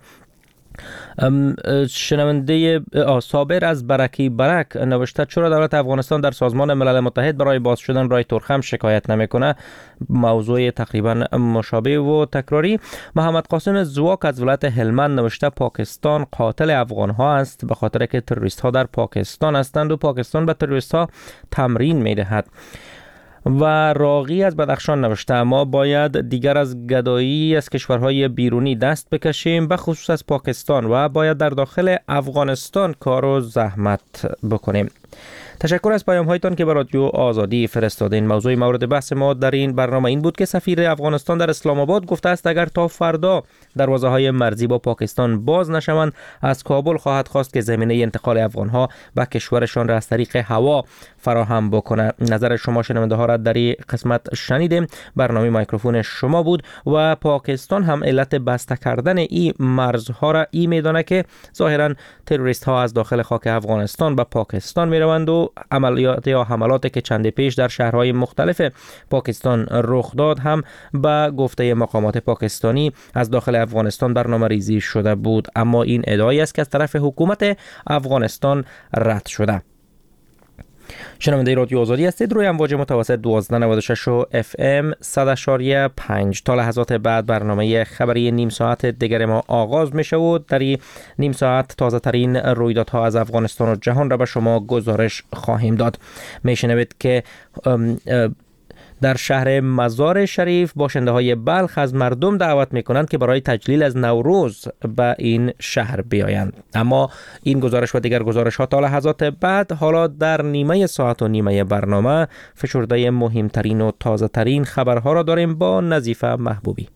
شنونده صابر از برکی برک نوشته چرا دولت افغانستان در سازمان ملل متحد برای باز شدن رای ترخم شکایت نمیکنه؟ موضوع تقریبا مشابه و تکراری. محمد قاسم زواک از ولایت هلمند نوشته پاکستان قاتل افغان ها است به خاطر که تروریست ها در پاکستان هستند و پاکستان به تروریست ها تمرین میدهد. و راقی از بدخشان نوشته ما باید دیگر از گدایی از کشورهای بیرونی دست بکشیم به خصوص از پاکستان و باید در داخل افغانستان کار و زحمت بکنیم. تشکر از پیام هایتان که به رادیو آزادی فرستادین. موضوع مورد بحث ما در این برنامه این بود که سفیر افغانستان در اسلام آباد گفته است اگر تا فردا دروازه های مرزی با پاکستان باز نشوند، از کابل خواهد خواست که زمینه انتقال افغان ها به کشورشان را از طریق هوا فراهم بکنه. نظر شما شنونده ها را در این قسمت شنیدیم. برنامه میکروفون شما بود و پاکستان هم علت بسته کردن این مرزها را ای میدانه که ظاهرا تروریست ها از داخل خاک افغانستان به پاکستان می روند و عملیات یا حملاتی که چند پیش در شهرهای مختلف پاکستان رخ داد هم به گفته مقامات پاکستانی از داخل افغانستان برنامه ریزی شده بود، اما این ادعایی است که از طرف حکومت افغانستان رد شده. شنونده رادیو آزادی هستید روی امواج متوسط دوازده نود و شش و اف ام صد و پنج. تا لحظات بعد برنامه خبری نیم ساعت دیگر ما آغاز می شود. در این نیم ساعت تازه ترین رویدادها از افغانستان و جهان را به شما گزارش خواهیم داد. می شنوید که ام ام در شهر مزار شریف باشنده های بلخ از مردم دعوت می کنند که برای تجلیل از نوروز به این شهر بیایند. اما این گزارش و دیگر گزارش ها تا لحظات بعد. حالا در نیمه ساعت و نیمه برنامه فشرده مهمترین و تازه ترین خبرها را داریم با نظیفه محبوبی.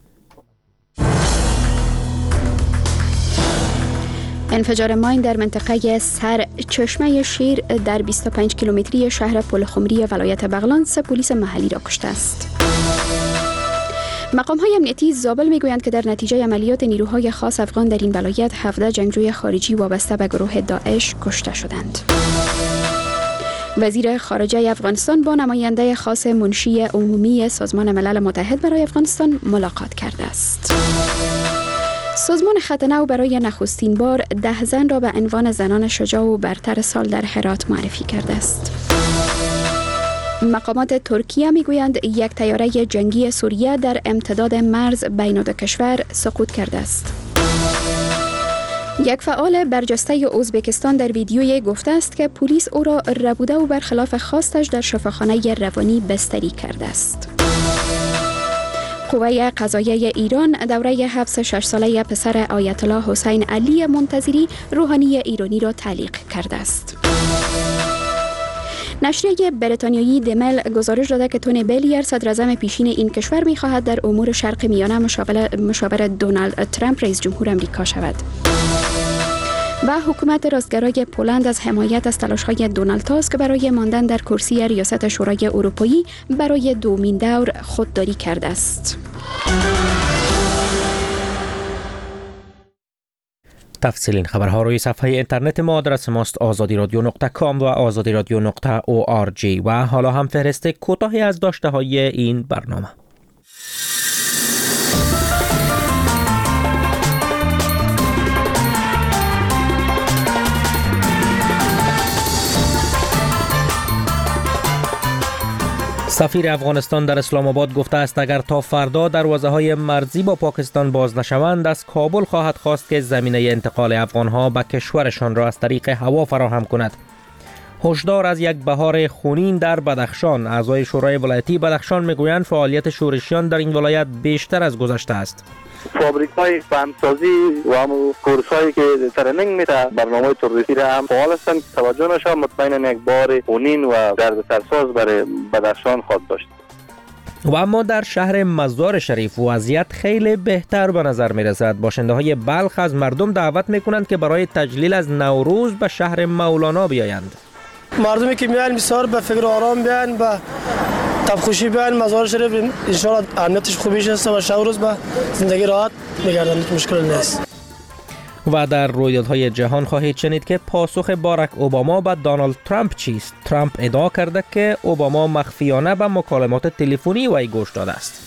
انفجار ماین در منطقه سر چشمه شیر در بیست و پنج کیلومتری شهر پلخمری ولایت بغلان سه پلیس محلی را کشته است. مقام‌های امنیتی زابل می‌گویند که در نتیجه عملیات نیروهای خاص افغان در این ولایت هفده جنگجوی خارجی وابسته به گروه داعش کشته شدند. وزیر خارجه افغانستان با نماینده خاص منشی عمومی سازمان ملل متحد برای افغانستان ملاقات کرده است. سازمان خط نو برای نخستین بار ده زن را به عنوان زنان شجاع و برتر سال در هرات معرفی کرده است. مقامات ترکیه میگویند یک طیاره جنگی سوریه در امتداد مرز بین دو کشور سقوط کرده است. یک فعال برجسته ازبکستان در ویدیویی گفته است که پلیس او را ربوده و برخلاف خواستش در شفاخانه روانی بستری کرده است. قوه قضاییه ایران دوره حبس شش ساله پسر آیت الله حسین علی منتظری روحانی ایرانی را تعلیق کرده است. نشریه بریتانیایی دمل گزارش داده که تونی بلیر صدر اعظم پیشین این کشور می‌خواهد در امور شرق میانه مشاور مشاور دونالد ترامپ رئیس جمهور آمریکا شود. و حکومت راستگرای پولند از حمایت از تلاش‌های دونالد تاسک برای ماندن در کرسی ریاست شورای اروپایی برای دومین دور خودداری کرده است. تفصیل این خبرها روی صفحه اینترنت ما. آدرس ماست آزادی رادیو نقطه کام و آزادی رادیو نقطه او آر جی. و حالا هم فهرست کوتاهی از داشته های این برنامه. سفیر افغانستان در اسلام آباد گفته است اگر تا فردا دروازه های مرزی با پاکستان باز نشوند، از کابل خواهد خواست که زمینه انتقال افغان ها به کشورشان را از طریق هوا فراهم کند. هشدار از یک بهار خونین در بدخشان. اعضای شورای ولایتی بدخشان میگویند فعالیت شورشیان در این ولایت بیشتر از گذشته است. فابریک‌های فهمسازی و همون کورس‌هایی که ترنینگ میده برنامه تروریستی را هم فعال هستند. توجه نشه مطمئنا یک بار خونین و دردسرساز برای بدخشان خواهد داشت. و اما در شهر مزار شریف وضعیت خیلی بهتر به نظر می رسد. باشنده های بلخ از مردم دعوت می کنند که برای تجلیل از نوروز به شهر مولانا بیایند. مردمی که میان بسیار به فکر آرام بیان به تبخوشی بیان مزار شریف ان شاء الله امنیتش خوبیش است و شب روز به زندگی راحت میگردن، مشکل نیست. و در رویدادهای جهان خواهید شنید که پاسخ باراک اوباما به دونالد ترامپ چیست. ترامپ ادعا کرده که اوباما مخفیانه به مکالمات تلفنی وی گوش داده است.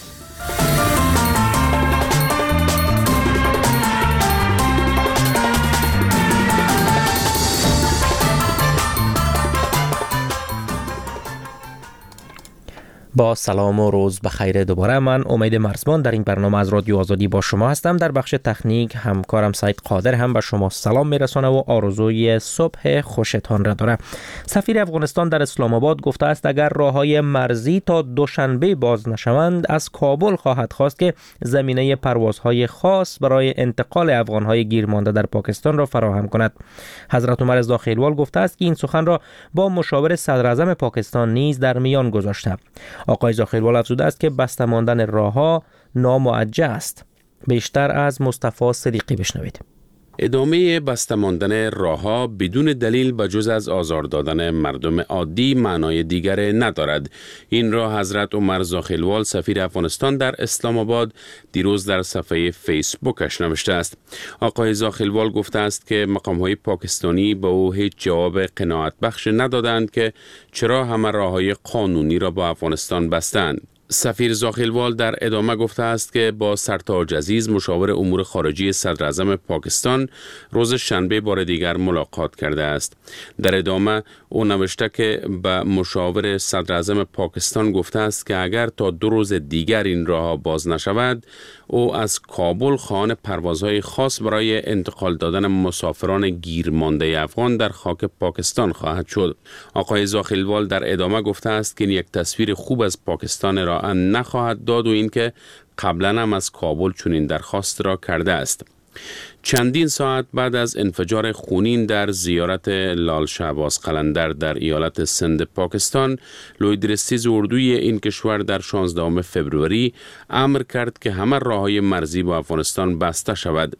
با سلام و روز بخیر. دوباره من امید مرزبان در این برنامه از رادیو آزادی با شما هستم. در بخش تکنیک همکارم سعید قادر هم به شما سلام میرسانه و آرزوی صبح خوشتان را داره. سفیر افغانستان در اسلام آباد گفته است اگر راههای مرزی تا دوشنبه باز نشوند از کابل خواهد خواست که زمینه پروازهای خاص برای انتقال افغانهای گیر مانده در پاکستان را فراهم کند. حضرت عمر رضا خیلوال گفته است که این سخن را با مشاور صدر اعظم پاکستان نیز در میان گذاشته. آقای خیلوال افزوده است که بسته ماندن راه‌ها ناموجه است. بیشتر از مصطفی صدیقی بشنوید. ادامه بسته ماندن راه‌ها بدون دلیل به جز از آزار دادن مردم عادی معنای دیگر ندارد. این را حضرت عمر رضا خیلوال سفیر افغانستان در اسلام آباد دیروز در صفحه فیسبوکش نوشته است. آقای رضا خیلوال گفته است که مقام‌های پاکستانی به او هیچ جواب قناعت بخش ندادند که چرا همه راه‌های قانونی را با افغانستان بستند. سفیر زاخیلوال در ادامه گفته است که با سرتاج عزیز مشاور امور خارجی صدر اعظم پاکستان روز شنبه بار دیگر ملاقات کرده است. در ادامه او نوشته که به مشاور صدر اعظم پاکستان گفته است که اگر تا دو روز دیگر این راه باز نشود او از کابل خواهان پروازهای خاص برای انتقال دادن مسافران گیر مانده افغان در خاک پاکستان خواهد شد. آقای زاخیلوال در ادامه گفته است که این یک تصویر خوب از پاکستان را نخواهد داد و اینکه قبلا هم از کابل چنین درخواست را کرده است. چندین ساعت بعد از انفجار خونین در زیارت لال شهباز قلندر در ایالت سند پاکستان، لویدرستیز اردوی این کشور در شانزدهم فوریه امر کرد که همه راههای مرزی با افغانستان بسته شود.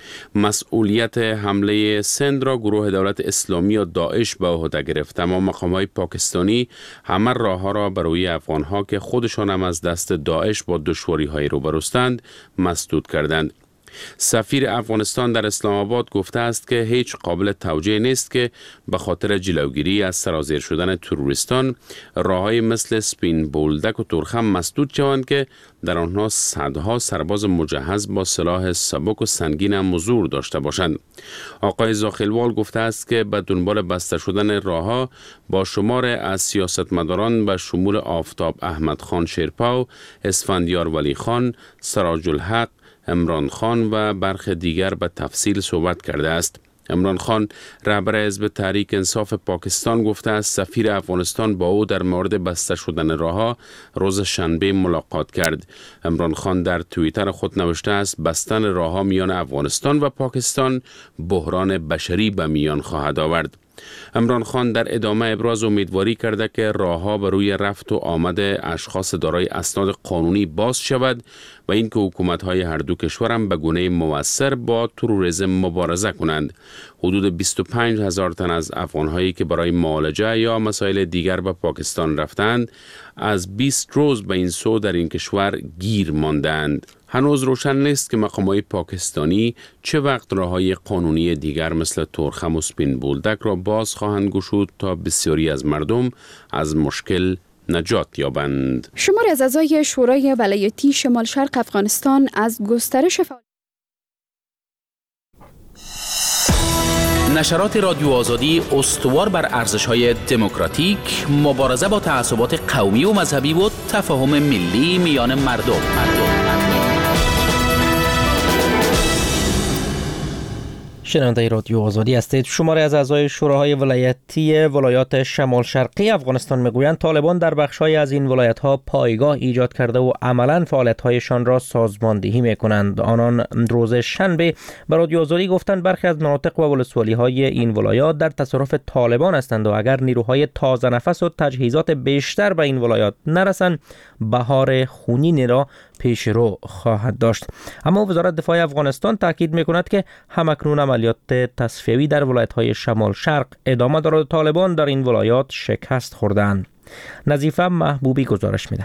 مسئولیت حمله سند را گروه دولت اسلامی و داعش به عهده گرفت، اما مقام‌های پاکستانی همه راه‌ها را بر روی افغان‌ها که خودشان هم از دست داعش با دشواری‌های روبروستند مسدود کردند. سفیر افغانستان در اسلام آباد گفته است که هیچ قابل توجیه نیست که به خاطر جلوگیری از سرازیر شدن تروریستان راه‌های مثل سپین بولدک و تورخم مسدود شوند که در آنها صدها سرباز مجهز با سلاح سبک و سنگین هم حضور داشته باشند. آقای زاخیلوال گفته است که به دنبال بسته شدن راه‌ها با شمار از سیاستمداران به شمول آفتاب احمد خان شیرپا، اسفندیار ولی خان، سراج الحق، عمران خان و برخی دیگر به تفصیل صحبت کرده است. عمران خان رهبر حزب تحریک انصاف پاکستان گفته است سفیر افغانستان با او در مورد بسته شدن راه‌ها روز شنبه ملاقات کرد. عمران خان در توییتر خود نوشته است بستن راه‌ها میان افغانستان و پاکستان بحران بشری به میان خواهد آورد. عمران خان در ادامه ابراز امیدواری کرده که راه‌ها بر روی رفت و آمد اشخاص دارای اسناد قانونی باز شود و اینکه حکومت‌های هر دو کشور هم به گونه مؤثر با تروریسم مبارزه کنند. حدود بیست و پنج هزار تن از افغان‌هایی که برای معالجه یا مسائل دیگر به پاکستان رفتند از بیست روز به این سو در این کشور گیر ماندند. هنوز روشن نیست که مقامات پاکستانی چه وقت راه‌های قانونی دیگر مثل تورخم و سپین بولدک را باز خواهند گشود تا بسیاری از مردم از مشکل نجات یابند. شماری از اعضای شورای ولایتی شمال شرق افغانستان از گسترش فعالیت نشرات رادیو آزادی استوار بر ارزش‌های دموکراتیک، مبارزه با تعصبات قومی و مذهبی و تفاهم ملی میان مردم. مردم. شنونده رادیو آزادی هستید. شماری از اعضای شوراهای ولایتی ولایات شمال شرقی افغانستان میگویند طالبان در بخش‌های از این ولایت‌ها پایگاه ایجاد کرده و عملاً فعالیت‌هایشان را سازماندهی می‌کنند. آنان روز شنبه به رادیو آزادی گفتند برخی از مناطق و ولسوالی‌های این ولایات در تصرف طالبان هستند و اگر نیروهای تازه نفس و تجهیزات بیشتر به این ولایات نرسند بهار خونین را پیش رو خواهد داشت. اما وزارت دفاع افغانستان تاکید می‌کند که همکنون عملیات تصفیوی در ولایت‌های شمال شرق ادامه دارد و طالبان در این ولایات شکست خوردند. نظیفه محبوبی گزارش می‌دهد.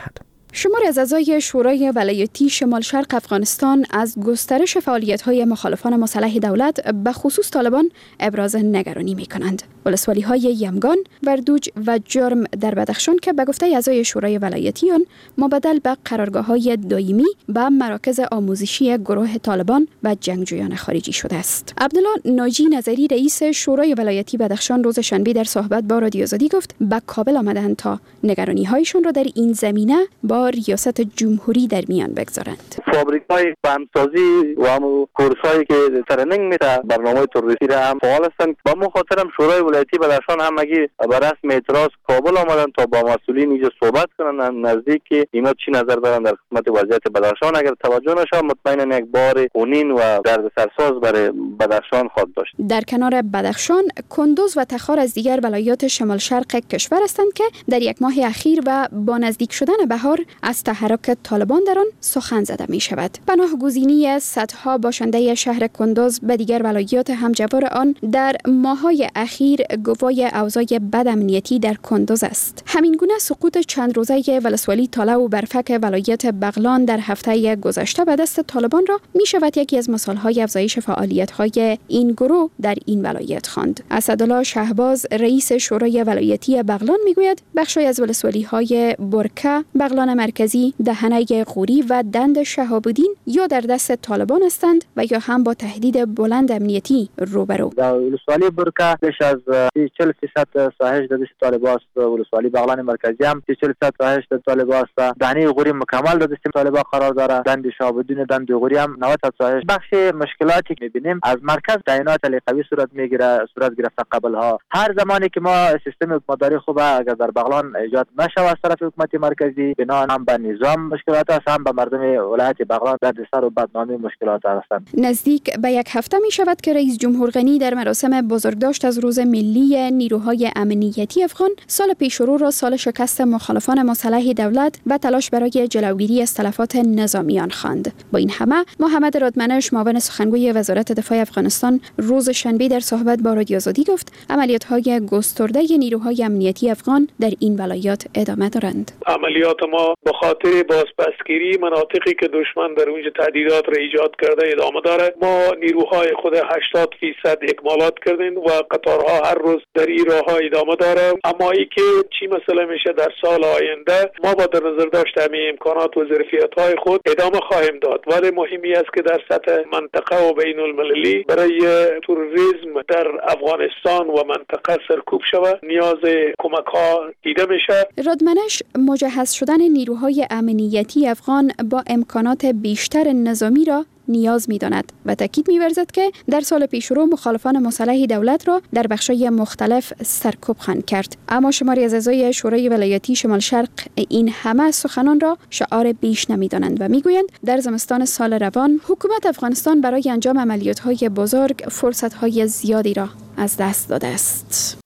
شماری از اعضای شورای ولایتی شمال شرق افغانستان از گسترش فعالیت‌های مخالفان مسلح دولت به خصوص طالبان ابراز نگرانی می‌کنند. ولسوالی‌های یمگان، وردوج و جرم در بدخشان که به گفته اعضای شورای ولایتی آن مبدل به قرارگاه‌های دائمی و مراکز آموزشی گروه طالبان و جنگجویان خارجی شده است. عبدالله ناجی نظری رئیس شورای ولایتی بدخشان روز شنبه در صحبت با رادیو آزادی گفت به کابل آمدند تا نگرانی‌هایشان را در این زمینه با ریاست جمهوری در میان بگذارند. فابریکای بمبسازی و هم کورسایی که ترنینگ میده برنامه تروریستی را هم فعال هستند. با مخاطرم شورای ولایتی بدخشان هم اگه به رسم اعتراض کابل آمدن تا با مسئولین اینجا صحبت کنن نزدیک که اینا چی نظر دارن در خدمت وضعیت بدخشان. اگر توجه نشه مطمئنا یک بار خونین و دردسرساز برای بدخشان خواهد داشت. در کنار بدخشان، کندوز و تخار از دیگر ولایات شمال شرق کشور هستند که در یک ماه اخیر و با نزدیک شدن بهار از تحرک طالبان در آن سخن زده می شود. پناهگزینی صدها باشنده شهر کندوز به دیگر ولایات همجوار آن در ماه‌های اخیر گواه اوضاع بد امنیتی در کندوز است. همین گونه سقوط چند روزه ولسوالی تاله و برفک ولایت بغلان در هفته گذشته به دست طالبان را می شود یکی از مثال‌های افزایش فعالیت‌های این گروه در این ولایت خواند. اسدالله شهباز رئیس شورای ولایتی بغلان میگوید بخشی از ولسوالی‌های برکه، بغلان مرکزی، دهنه غوری و دند شهاب‌الدین یا در دست طالبان هستند و یا هم با تهدید بلند امنیتی روبرو. در ولسوالی برکه بیش از چهل درصد ساحش در دست طالبان است. ولسوالی بغلان مرکزی هم چهل درصد ساحش در طالبان است. دهنه غوری مکمل در دست طالبان قرار دارد. دند شهاب‌الدین دند غوری هم نود درصد ساحش. بخش مشکلاتی که می‌بینیم از مرکز تعیینات علی قوی صورت میگیره صورت گرفته قبل ها. هر زمانی که ما سیستم حکومتداری خوب اگر در بغلان ایجاد نشه از طرف حکومت مرکزی بنا هم به نظام مشکلات است هم به مردم ولایت بغلان در سر و بدنامی مشکلات هستند. نزدیک به یک هفته می شود که رئیس جمهور غنی در مراسم بزرگداشت از روز ملی نیروهای امنیتی افغان سال پیشرو را سال شکست مخالفان مسلح دولت و تلاش برای جلوگیری از تلفات نظامیان خواند. با این همه محمد رادمنش معاون سخنگوی وزارت دفاع افغانستان روز شنبه در صحبت با رادیو آزادی گفت عملیات‌های گسترده نیروهای امنیتی افغان در این ولایات ادامه دارند. عملیات ما به خاطر بازپسگیری مناطقی که دشمن در اونجا تهدیدات را ایجاد کرده ادامه داره. ما نیروهای خود هشتاد درصد اکمالات کردیم و قطارها هر روز در این راه‌ها ادامه داره. اما ای که چی مسئله میشه در سال آینده ما با در نظر داشت همین امکانات و ظرفیت‌های خود ادامه خواهیم داد. ولی مهمی است که در سطح منطقه و بین المللی برای تروریسم در افغانستان و منطقه سرکوب شود نیاز کمک‌ها دیده میشه. رادمنش مجهز شدن نیروهای امنیتی افغان با امکانات بیشتر نظامی را نیاز می‌داند و تاکید می‌ورزد که در سال پیشرو مخالفان مسلح دولت را در بخش‌های مختلف سرکوب خواهند کرد. اما شماری از اعضای شورای ولایتی شمال شرق این همه سخنان را شعار بیش نمی‌دانند و می‌گویند در زمستان سال روان حکومت افغانستان برای انجام عملیات‌های بزرگ فرصت‌های زیادی را از دست داده است.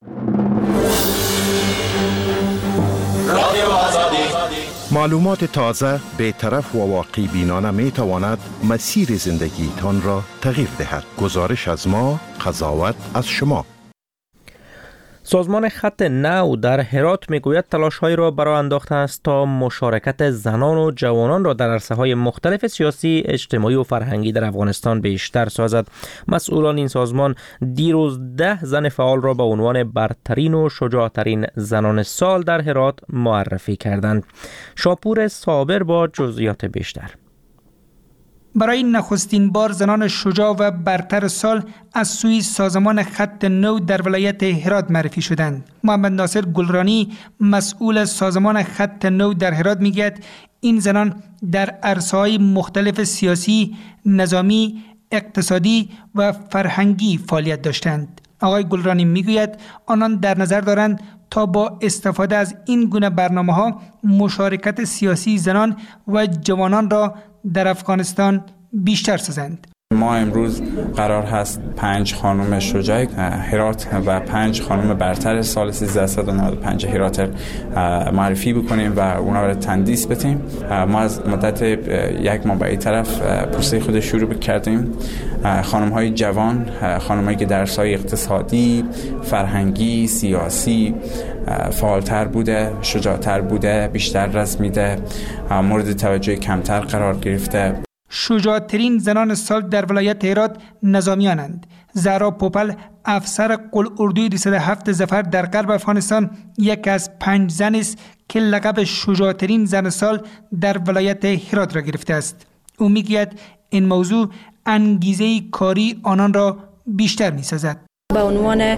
معلومات تازه، بی‌طرف و واقعی بینانه می تواند مسیر زندگیتان را تغییر دهد. گزارش از ما، قضاوت از شما. سازمان خط نو در هرات میگوید تلاش‌هایی را برای انداخته است تا مشارکت زنان و جوانان را در عرصه‌های مختلف سیاسی، اجتماعی و فرهنگی در افغانستان بیشتر سازد. مسئولان این سازمان دیروز ده زن فعال را به عنوان برترین و شجاعترین زنان سال در هرات معرفی کردند. شاپور صابر با جزئیات بیشتر. برای نخستین بار زنان شجاع و برتر سال از سوی سازمان خط نو در ولایت هرات معرفی شدند. محمد ناصر گلرانی مسئول سازمان خط نو در هرات میگوید این زنان در عرصه‌های مختلف سیاسی، نظامی، اقتصادی و فرهنگی فعالیت داشتند. آقای گلرانی میگوید آنان در نظر دارند تا با استفاده از این گونه برنامه‌ها مشارکت سیاسی زنان و جوانان را در افغانستان بیشتر سازند. ما امروز قرار هست پنج خانم شجاع هرات و پنج خانم برتر سال سیزده نود و پنج هرات معرفی بکنیم و اونا رو تندیس بدیم. ما از مدت یک ماه به این طرف پروسه خود شروع کردیم. خانم های جوان، خانم هایی که درس های اقتصادی، فرهنگی، سیاسی فعالتر بوده، شجاعتر بوده، بیشتر رسمیده، مورد توجه کمتر قرار گرفته. شجاعترین زنان سال در ولایت هرات نظامیانند. زهرا پوپل، افسر قل اردوی دویست و هفت ظفر در غرب افغانستان، یک از پنج زن است که لقب شجاعترین زن سال در ولایت هرات را گرفته است. او میگوید این موضوع انگیزه کاری آنان را بیشتر می‌سازد. به عنوان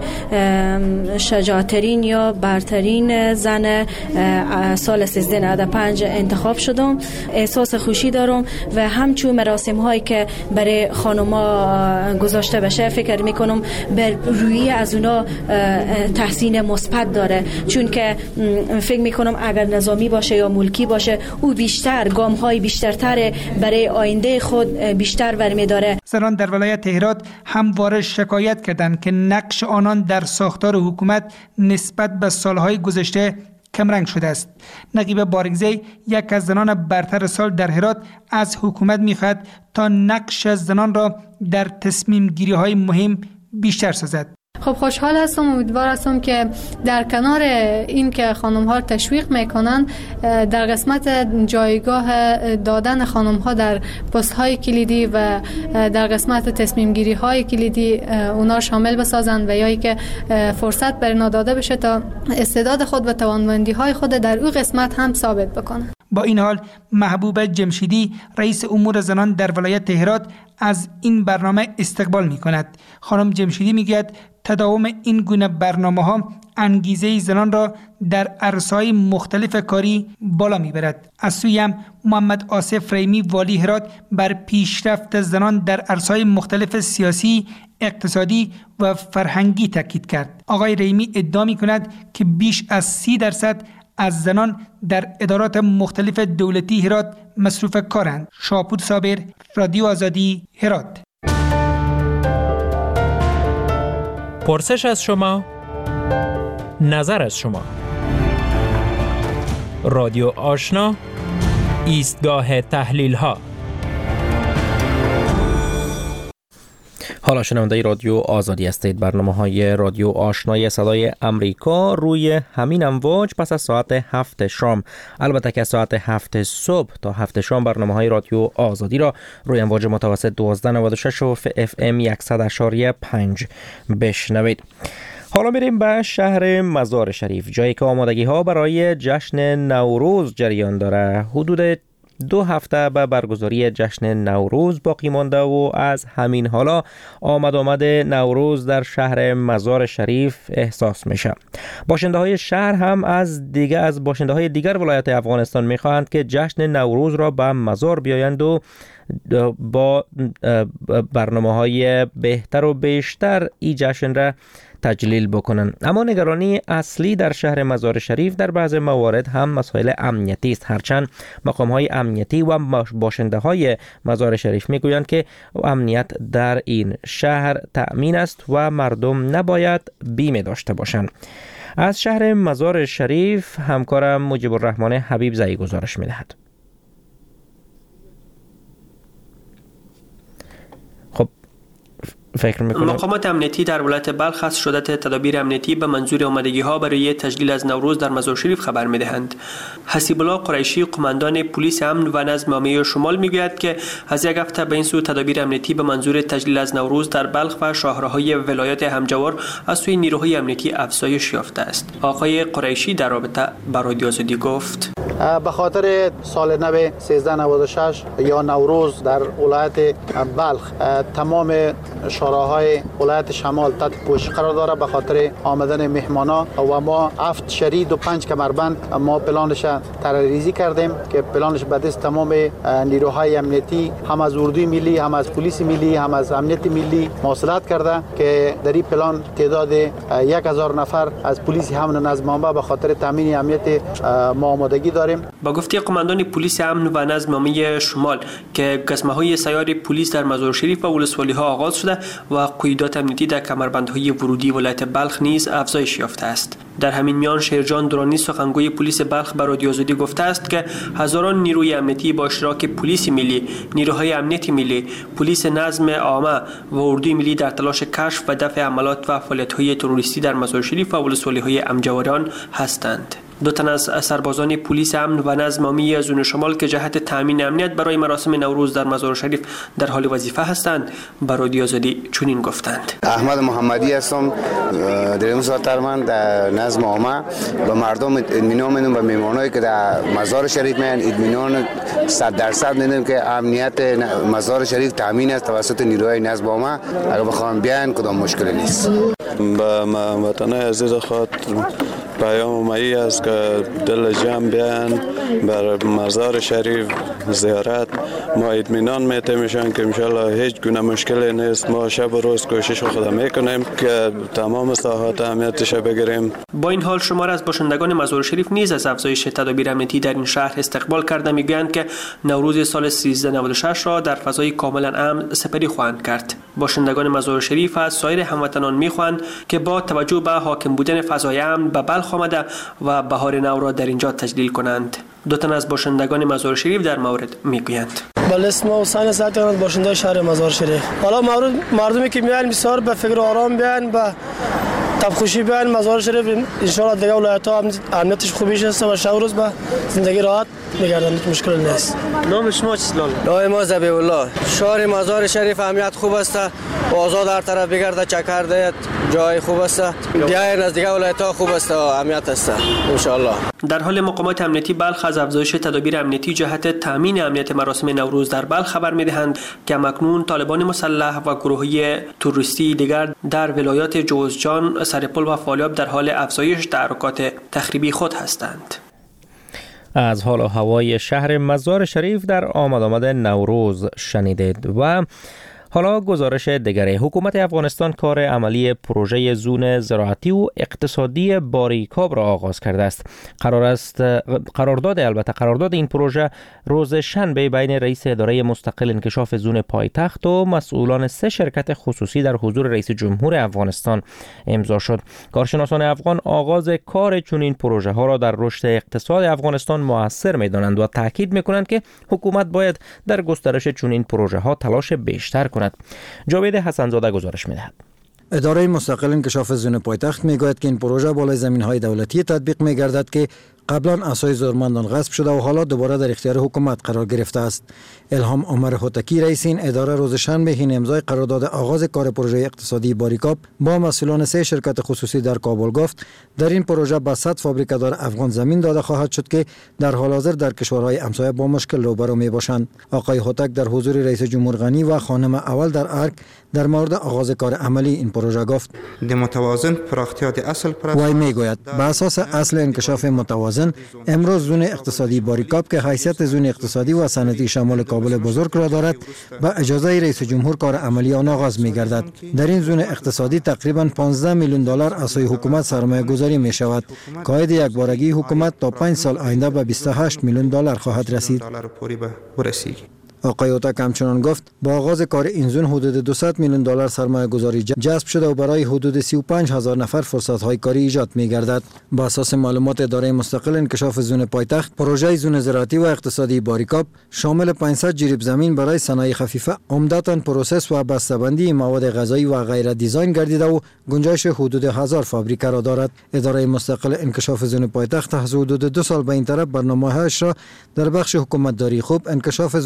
شجاعترین یا برترین زن سال سیزده نود و پنج انتخاب شدم. احساس خوشی دارم و همچون مراسم هایی که برای خانوما گذاشته بشه فکر میکنم بر روی از اونا تحسین مثبت داره، چون که فکر میکنم اگر نظامی باشه یا ملکی باشه او بیشتر گام های بیشترتر برای آینده خود بیشتر برمی داره. زنان در ولایت هرات همواره شکایت کردند که نقش آنان در ساختار حکومت نسبت به سالهای گذشته کمرنگ شده است. نقیب بارگزی، یک از زنان برتر سال در هرات، از حکومت می‌خواهد تا نقش زنان را در تصمیم گیری های مهم بیشتر سازد. خب خوشحال هستم، امیدوار هستم که در کنار این که خانم ها تشویق میکنن در قسمت جایگاه دادن خانم ها در پست های کلیدی و در قسمت تصمیم گیری های کلیدی اونا شامل بسازن و یا ای که فرصت بر اینا داده بشه تا استعداد خود و توانمندی های خود در اون قسمت هم ثابت بکنن. با این حال محبوب جمشیدی، رئیس امور زنان در ولایت هرات، از این برنامه استقبال می کند. خانم جمشیدی می گوید تداوم این گونه برنامه ها انگیزه زنان را در عرصه‌های مختلف کاری بالا میبرد. از سوی هم محمد آصف ریمی، والی هرات، بر پیشرفت زنان در عرصه‌های مختلف سیاسی، اقتصادی و فرهنگی تاکید کرد. آقای ریمی ادعا می‌کند که بیش از سی درصد از زنان در ادارات مختلف دولتی هرات مصروف کارند. شاپور صابر، رادیو آزادی، هرات. پرسش از شما، نظر از شما. رادیو آشنا، ایستگاه تحلیل ها. حالا شنونده رادیو آزادی هستید. برنامه های رادیو آشنای صدای امریکا روی همین امواج پس از ساعت هفت شام، البته که ساعت هفت صبح تا هفت شام برنامه های رادیو آزادی را روی امواج متوسط دوازده نود و شش و اف ام صد و پنج بشنوید. حالا میریم به شهر مزار شریف، جایی که آمادگی ها برای جشن نوروز جریان داره. حدود دو هفته به برگزاری جشن نوروز باقی مانده و از همین حالا آمد آمد نوروز در شهر مزار شریف احساس میشه. باشنده های شهر هم از دیگه از باشنده های دیگر ولایت افغانستان میخواهند که جشن نوروز را به مزار بیایند و با برنامه های بهتر و بیشتر این جشن را تجلیل بکنن. اما نگرانی اصلی در شهر مزار شریف در بعض موارد هم مسائل امنیتی است، هرچند مقام های امنیتی و باشنده های مزار شریف میگویند که امنیت در این شهر تأمین است و مردم نباید بیمه داشته باشند. از شهر مزار شریف همکارم مجیب الرحمن حبیب زئی گزارش میدهد. مقامات امنیتی در ولایت بلخ از شدت تدابیر امنیتی به منظور آمادگی ها برای تجلیل از نوروز در مزار شریف خبر میدهند. حسیب الله قریشی، قماندان پلیس امن و نظم عامه شمال، میگوید که از یک هفته به این سو تدابیر امنیتی به منظور تجلیل از نوروز در بلخ و شاهراهای ولایت همجوار از سوی نیروهای امنیتی افزایش یافته است. آقای قریشی در رابطه با رادیو آزادی گفت: به خاطر سال نو سیزده نود و شش یا نوروز در ولایت بلخ تمام شوراهای ولایت شمال تحت پوشش قرار داره به خاطر آمدن مهمانا و ما هفت شرید و پنج کمربند ما پلانش طرحریزی کردیم که پلانش به دست تمام نیروهای امنیتی هم از اردوی ملی هم از پلیس ملی هم از امنیت ملی مواصلات کرده که در این پلان تعداد یک هزار نفر از پلیس امن نظم عامه به خاطر تامین امنیت ما آمادگی داریم. با گفته قماندان پلیس امن و نظم عامه شمال که گزمه‌های سیار پلیس در مزار شریف و ولسوالی‌ها آغاز شده و قیودات امنیتی در کمربندهای ورودی ولایت بلخ نیز افزایش یافته است. در همین میان شیرجان درانی سخنگوی پلیس بلخ به رادیو آزادی گفته است که هزاران نیروی امنیتی با اشتراک پلیس ملی، نیروهای امنیت ملی، پلیس نظم عامه و اردوی ملی در تلاش کشف و دفع حملات و فعالیت‌های تروریستی در مزار شریف و ولسوالی‌های امجواران هستند. دو تن از سربازان پلیس امن و نظم عامه زون شمال که جهت تامین امنیت برای مراسم نوروز در مزار شریف در حال وظیفه هستند به رادیو آزادی چنین گفتند. احمد محمدی هستم، دریم ساترمن در نظم عامه. به مردم اطمینان میدم، به مهمانایی که در مزار شریف میان اطمینان صد درصد میدم که امنیت مزار شریف تامین است توسط نیروهای نظم عامه. اگر بخوام بیان کدام مشکلی نیست. به وطنای عزیز خود پیام مایی است که دل جمع بیان بر مزار شریف زیارت. ما اطمینان میتیمشان که انشالله هیچ گونه مشکلی نیست. ما شب و روز کوشش خود میکنیم که تمام ساحات امنیتش بگیریم. با این حال شمار از باشندگان مزار شریف نیز از افزایش تدابیر امنیتی در این شهر استقبال کرده میگویند که نوروز سال سیزده نود و شش را در فضای کاملا امن سپری خواهند کرد. باشندگان مزار شریف از سایر هموطنان میخواهند که با توجه به حاکم بودن فضای امن به بلخ آمده و بهار نو را در اینجا تجلیل کنند. دو تن از باشندگان مزار شریف در مورد میگویند. بله، اسم حسین سعدی باشنده شهر مزار شریف. حالا مردمی که میان بسیار به فکر آرام بیان به تبخوشی بیان مزار شریف ان شاء الله دیگه ولایت ها امنیتش خوبیش است و شب روز به زندگی راحت میگردن، مشکل نیست. نام شما چیست لاله؟ نام ما زبی الله. شهر مزار شریف امنیت خوب است، آزاد هر طرف بگرده، چکر دهد، جای خوب است. دیگه نزدیک ولایت ها خوب است و امنیت است ان شاء الله. در حال مقامات امنیتی بلخ از افزایش تدابیر امنیتی جهت تامین امنیت مراسم نوروز در بلخ خبر میدهند که مکنون طالبان مسلح و گروه‌های تروریستی دیگر در ولایات جوزجان، سرپل و فالیاب در حال افزایش تحرکات تخریبی خود هستند. از حال و هوای شهر مزار شریف در آمد آمد نوروز شنیدید. و حالا گزارش دیگری. حکومت افغانستان کار عملی پروژه زون زراعتی و اقتصادی باریکاب را آغاز کرده است. قرار است قرارداد البته قرارداد این پروژه روز شنبه بین رئیس اداره مستقل انکشاف زون پایتخت و مسئولان سه شرکت خصوصی در حضور رئیس جمهور افغانستان امضا شد. کارشناسان افغان آغاز کار چنین پروژه ها را در رشد اقتصاد افغانستان موثر می‌دانند و تاکید می‌کنند که حکومت باید در گسترش چنین پروژه ها تلاش بیشتر کند. جاوید حسنزاده گزارش می‌دهد. اداره مستقل انکشاف زون پایتخت میگوید که این پروژه بالای زمین‌های دولتی تطبیق می‌گردد که قبلا اسای زورمندان غصب شده و حالا دوباره در اختیار حکومت قرار گرفته است. الهام عمر هوتکی رئیس این اداره روز شنبه این امضای قرارداد آغاز کار پروژه اقتصادی باریکاب با مسئولان سه شرکت خصوصی در کابل گفت در این پروژه به صد فابریکه‌دار افغان زمین داده خواهد شد که در حال حاضر در کشورهای همسایه با مشکل روبرو میباشند. آقای هوتک در حضور رئیس جمهور غنی و خانم اول در ارگ در مورد آغاز کار عملی این پروژه گفت متوازن پراختیات اصل وای میگوید به اساس اصل انکشاف متوازن امروز زون اقتصادی باریکاب که حیثیت زون اقتصادی و صنعتی شمال کابل بزرگ را دارد با اجازه رئیس جمهور کار عملی آن آغاز می‌گردد. در این زون اقتصادی تقریباً پانزده میلیون دلار از سوی حکومت سرمایه گذاری می شود. قاعد یک بارگی حکومت تا پنج سال آینده به بیست و هشت میلیون دلار خواهد رسید. آقای اوتک همچنان گفت با آغاز کار این زون حدود دویست میلیون دلار سرمایه گذاری جذب شده و برای حدود سی و پنج هزار نفر فرصت های کاری ایجاد می گردد. با اساس معلومات اداره مستقل انکشاف زون پایتخت، پروژه زون زراعتی و اقتصادی باریکاب شامل پانصد جریب زمین برای صنایع خفیفه، عمدتاً پروسس و بسته‌بندی مواد غذایی و غیره دیزاین گردیده و گنجایش حدود هزار فابریکه را دارد. اداره مستقل انکشاف زون پایتخت از حدود دو سال به این طرف برنامه‌هایش را در بخش حکومتداری خوب، انکشاف زون‌های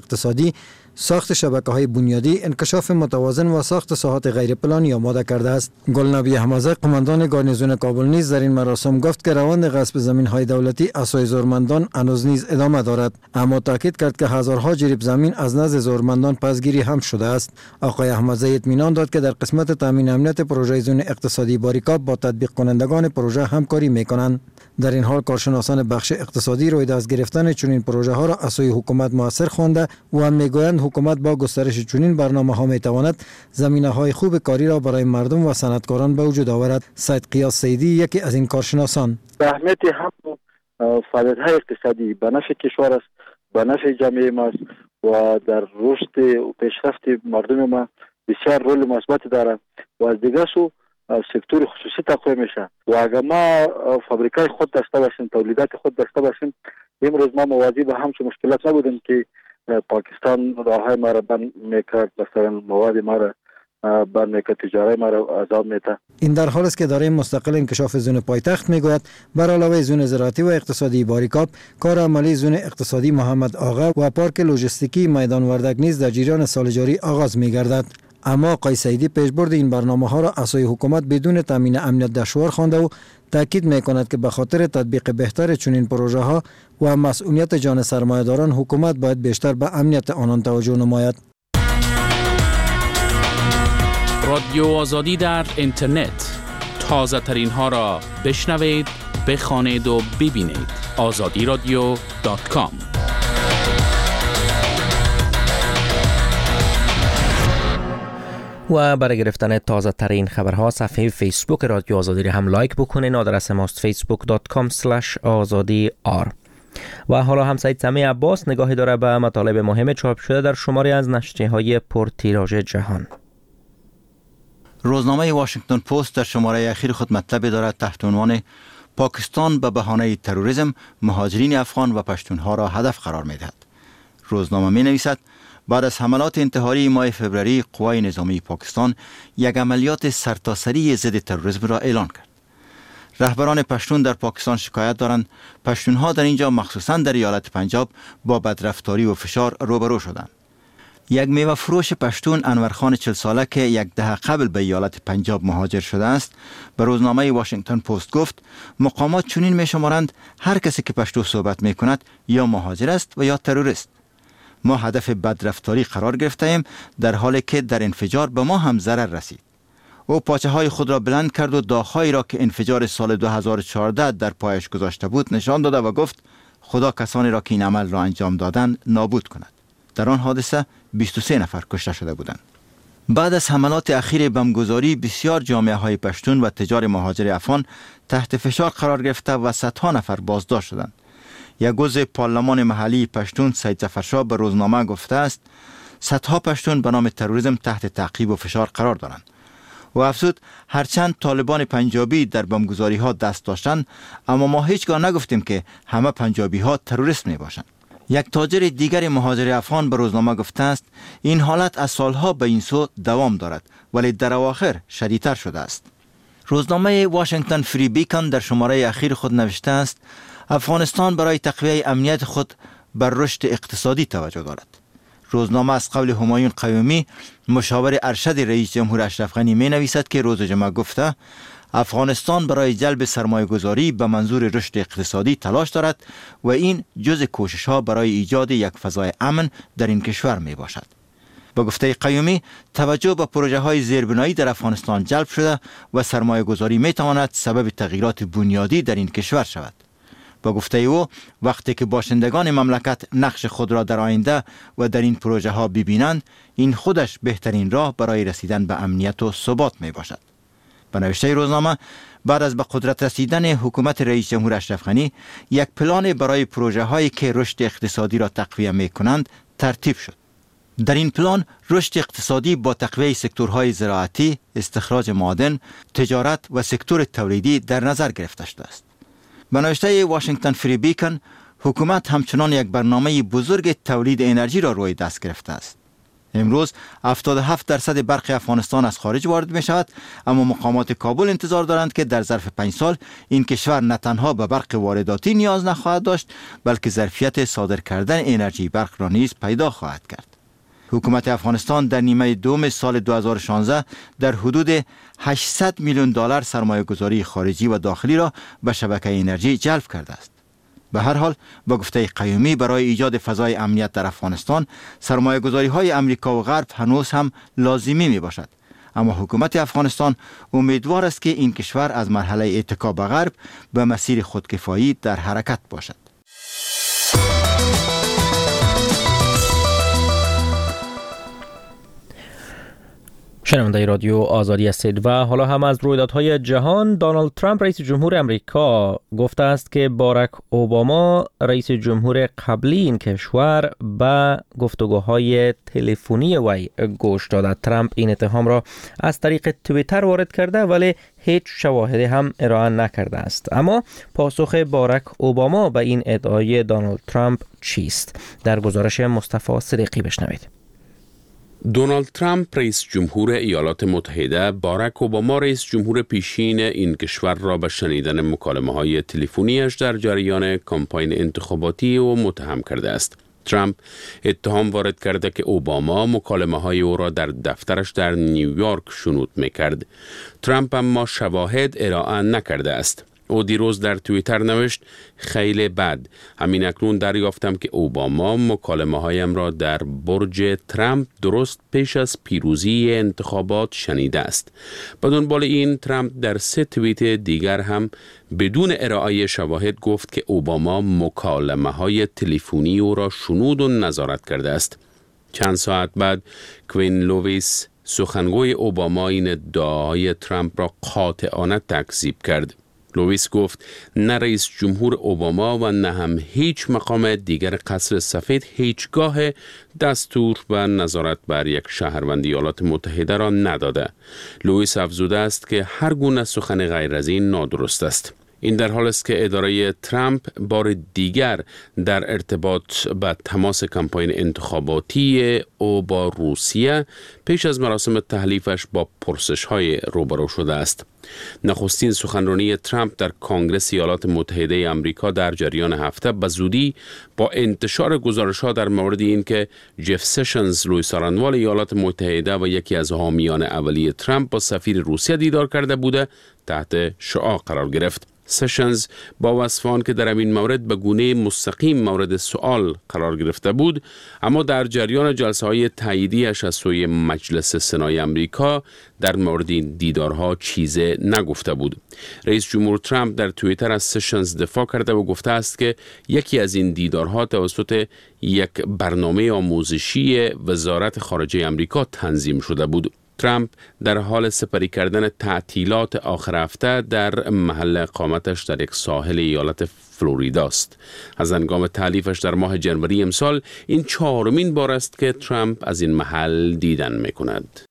اقتصادی، ساخت شبکه‌های بنیادی، انکشاف متوازن و ساخت ساحات غیر پلانی آماده کرده است. گلنبی حمزه قماندان گارنیزون کابل نیز در این مراسم گفت که روند غصب زمین‌های دولتی اسای زورمندان هنوز نیز ادامه دارد، اما تاکید کرد که هزارها جریب زمین از نزد زورمندان پسگیری هم شده است. آقای حمزه اطمینان داد که در قسمت تامین امنیت پروژه زون اقتصادی باریکاب با تطبیق کنندگان پروژه همکاری می‌کنند. در این حال کارشناسان بخش اقتصادی روی دست گرفتن چنین پروژه ها را از سوی حکومت موثر خوانده و میگویند حکومت با گسترش چنین برنامه ها میتواند زمینه های خوب کاری را برای مردم و صنعتکاران به وجود آورد. سید قیاس سیدی یکی از این کارشناسان: اهمیت هم فعالیت های اقتصادی به نفع کشور است، به نفع جامعه ما و در رشد و پیشرفت مردم ما بسیار رول مثبت دارد و از دیگر سو سکتور خصوصی تقویت میشه و اگر ما فابریکای خود داشته باشیم، تولیدات خود داشته باشیم، امروز ما مواجه به همچون مشکلات نبودیم که پاکستان راههای ما را بند میکرد، مثلا مواد ما را بند میکرد، تجاره ما را عذاب میده. این در حال است که اداره مستقل انکشاف زون پایتخت میگوید بر علاوه زون زراعتی و اقتصادی باریکاب، کار عملی زون اقتصادی محمد آغا و پارک لوجستیکی میدان وردک نیز در جریان سال جاری آغاز میگردد. اما آقای سیدی پیشبرد این برنامه ها را از سوی حکومت بدون تامین امنیت دشوار خوانده و تاکید میکند که به خاطر تطبیق بهتر چنین پروژه ها و مسئولیت جان سرمایه‌داران، حکومت باید بیشتر به امنیت آنان توجه نماید. رادیو آزادی در اینترنت، تازه ترین ها را بشنوید، بخوانید و ببینید. آزادی رادیو دات کام. و برای گرفتن تازه ترین خبرها صفحه فیسبوک رادیو آزادی را هم لایک بکنین. آدرس ماست فیسبوک دات کام اسلش آزادی آر. و حالا هم سید سمی عباس نگاهی داره به مطالب مهم چاپ شده در شماری از نشریه های پرتیراژ جهان. روزنامه واشنگتن پست در شماره اخیر خود مطلبی دارد تحت عنوان پاکستان به بهانه تروریسم مهاجرین افغان و پشتونها را هدف قرار می‌دهد. روزنامه می‌نویسد بعد از حملات انتحاری ماه فوریه قوای نظامی پاکستان یک عملیات سرتاسری ضد تروریسم را اعلان کرد. رهبران پشتون در پاکستان شکایت دارند پشتونها در اینجا مخصوصاً در ایالت پنجاب با بدرفتاری و فشار روبرو شدند. یک میوه فروش پشتون انورخان چهل ساله که یک دهه قبل به ایالت پنجاب مهاجر شده است به روزنامه واشنگتن پست گفت مقامات چنین می‌شمارند هر کسی که پشتو صحبت می‌کند یا مهاجر است و یا تروریست. ما هدف بدرفتاری قرار گرفتیم در حالی که در انفجار به ما هم ضرر رسید. او پاچه های خود را بلند کرد و داغ‌هایی را که انفجار سال دو هزار و چهارده در پایش گذاشته بود نشان داده و گفت خدا کسانی را که این عمل را انجام دادند نابود کند. در آن حادثه بیست و سه نفر کشته شده بودند. بعد از حملات اخیر بمبگذاری بسیار جامعه های پشتون و تجار مهاجر افغان تحت فشار قرار گرفته و صدها نفر بازداشت شدند. یک عضو پارلمان محلی پشتون سید ظفرشاه به روزنامه گفته است صدها پشتون به نام تروریسم تحت تعقیب و فشار قرار دارند و افزود هرچند طالبان پنجابی در بمبگذاری ها دست داشتند اما ما هیچگاه نگفتیم که همه پنجابی ها تروریست می باشند. یک تاجر دیگر مهاجر افغان به روزنامه گفته است این حالت از سالها به این سو دوام دارد ولی در اواخر شدیدتر شده است. روزنامه واشنگتن فری بیکن در شماره اخیر خود نوشته است افغانستان برای تقویت امنیت خود بر رشد اقتصادی توجه دارد. روزنامه از قول همایون قیومی مشاور ارشد رئیس جمهور اشرف غنی می نویسد که روز جمعه گفته افغانستان برای جلب سرمایه گذاری به منظور رشد اقتصادی تلاش دارد و این جز کوشش ها برای ایجاد یک فضای امن در این کشور می باشد. با گفته قیومی توجه به پروژه های زیربنایی در افغانستان جلب شده و سرمایه گذاری می تواند سبب تغییرات بنیادی در این کشور شود. با گفته او وقتی که باشندگان مملکت نقش خود را در آینده و در این پروژه ها ببینند این خودش بهترین راه برای رسیدن به امنیت و ثبات می باشد. به نوشته روزنامه بعد از به قدرت رسیدن حکومت رئیس جمهور اشرف غنی یک پلان برای پروژه هایی که رشد اقتصادی را تقویت می کنند ترتیب شد. در این پلان رشد اقتصادی با تقویت سکتورهای زراعتی، استخراج معادن، تجارت و سکتور تولیدی در نظر گرفته شده است. به نوشته واشنگتن فری بیکن حکومت همچنان یک برنامه بزرگ تولید انرژی را روی دست گرفته است. امروز هفتاد و هفت درصد برق افغانستان از خارج وارد می شود، اما مقامات کابل انتظار دارند که در ظرف پنج سال این کشور نه تنها به برق وارداتی نیاز نخواهد داشت، بلکه ظرفیت صادر کردن انرژی برق را نیز پیدا خواهد کرد. حکومت افغانستان در نیمه دوم سال دو هزار و شانزده در حدود هشتصد میلیون دلار سرمایه گذاری خارجی و داخلی را به شبکه انرژی جلب کرده است. به هر حال با گفته قیومی برای ایجاد فضای امنیت در افغانستان سرمایه گذاری های امریکا و غرب هنوز هم لازمی می باشد، اما حکومت افغانستان امیدوار است که این کشور از مرحله اتکا به غرب به مسیر خودکفایی در حرکت باشد. شنونده رادیو آزادی هستید و حالا هم از رویدادهای جهان. دونالد ترامپ رئیس جمهور امریکا گفته است که باراک اوباما رئیس جمهور قبلی این کشور به گفتگوهای تلفنی وی گوش داده. ترامپ این اتهام را از طریق توییتر وارد کرده ولی هیچ شواهدی هم ارائه نکرده است. اما پاسخ باراک اوباما به این ادعای دونالد ترامپ چیست؟ در گزارش مصطفی صدیقی بشنوید. دونالد ترامپ رئیس جمهور ایالات متحده باراک اوباما رئیس جمهور پیشین این کشور را به شنیدن مکالمه‌های تلفنیش در جریان کمپاین انتخاباتی او متهم کرده است. ترامپ اتهام وارد کرده که اوباما مکالمه‌های او را در دفترش در نیویورک شنود می‌کرد. ترامپ اما شواهد ارائه نکرده است. او دیروز در توییتر نوشت خیلی بد، همین اکنون دریافتم که اوباما مکالمه هایم را در برج ترامپ درست پیش از پیروزی انتخابات شنیده است. به دنبال این ترامپ در سه توییت دیگر هم بدون ارائه شواهد گفت که اوباما مکالمه های تلفنی او را شنود و نظارت کرده است. چند ساعت بعد کوین لوئیس سخنگوی اوباما این ادعاهای ترامپ را قاطعانه تکذیب کرد. لوئیس گفت نه رئیس جمهور اوباما و نه هم هیچ مقام دیگر قصر سفید هیچگاه دستور و نظارت بر یک شهروند ایالات متحده را نداده. لوئیس افزوده است که هر گونه سخن غیر از این نادرست است. این در حال است که اداره ترامپ بار دیگر در ارتباط با تماس کمپاین انتخاباتی او با روسیه پیش از مراسم تحلیفش با پرسش‌های روبرو شده است. نخستین سخنرانی ترامپ در کنگره ایالات متحده آمریکا در جریان هفته به زودی با انتشار گزارش‌ها در مورد اینکه جف سشنز لوی سارنوال ایالات متحده و یکی از حامیان اولیه ترامپ با سفیر روسیه دیدار کرده بوده تحت شعاع قرار گرفت. سشنز با وصف آن که در این مورد به گونه مستقیم مورد سوال قرار گرفته بود، اما در جریان جلسه های تاییدیش از سوی مجلس سنای امریکا در مورد این دیدارها چیزی نگفته بود. رئیس جمهور ترامپ در توییتر از سشنز دفاع کرده و گفته است که یکی از این دیدارها توسط یک برنامه آموزشی وزارت خارجه امریکا تنظیم شده بود. ترامپ در حال سپری کردن تعطیلات آخر هفته در محل اقامتش در یک ساحل ایالت فلوریدا است. از هنگام تعلیفش در ماه جنوری امسال این چهارمین بار است که ترامپ از این محل دیدن می‌کند.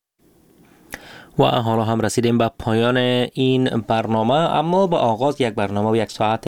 و حالا هم رسیدیم به پایان این برنامه، اما به آغاز یک برنامه و یک ساعت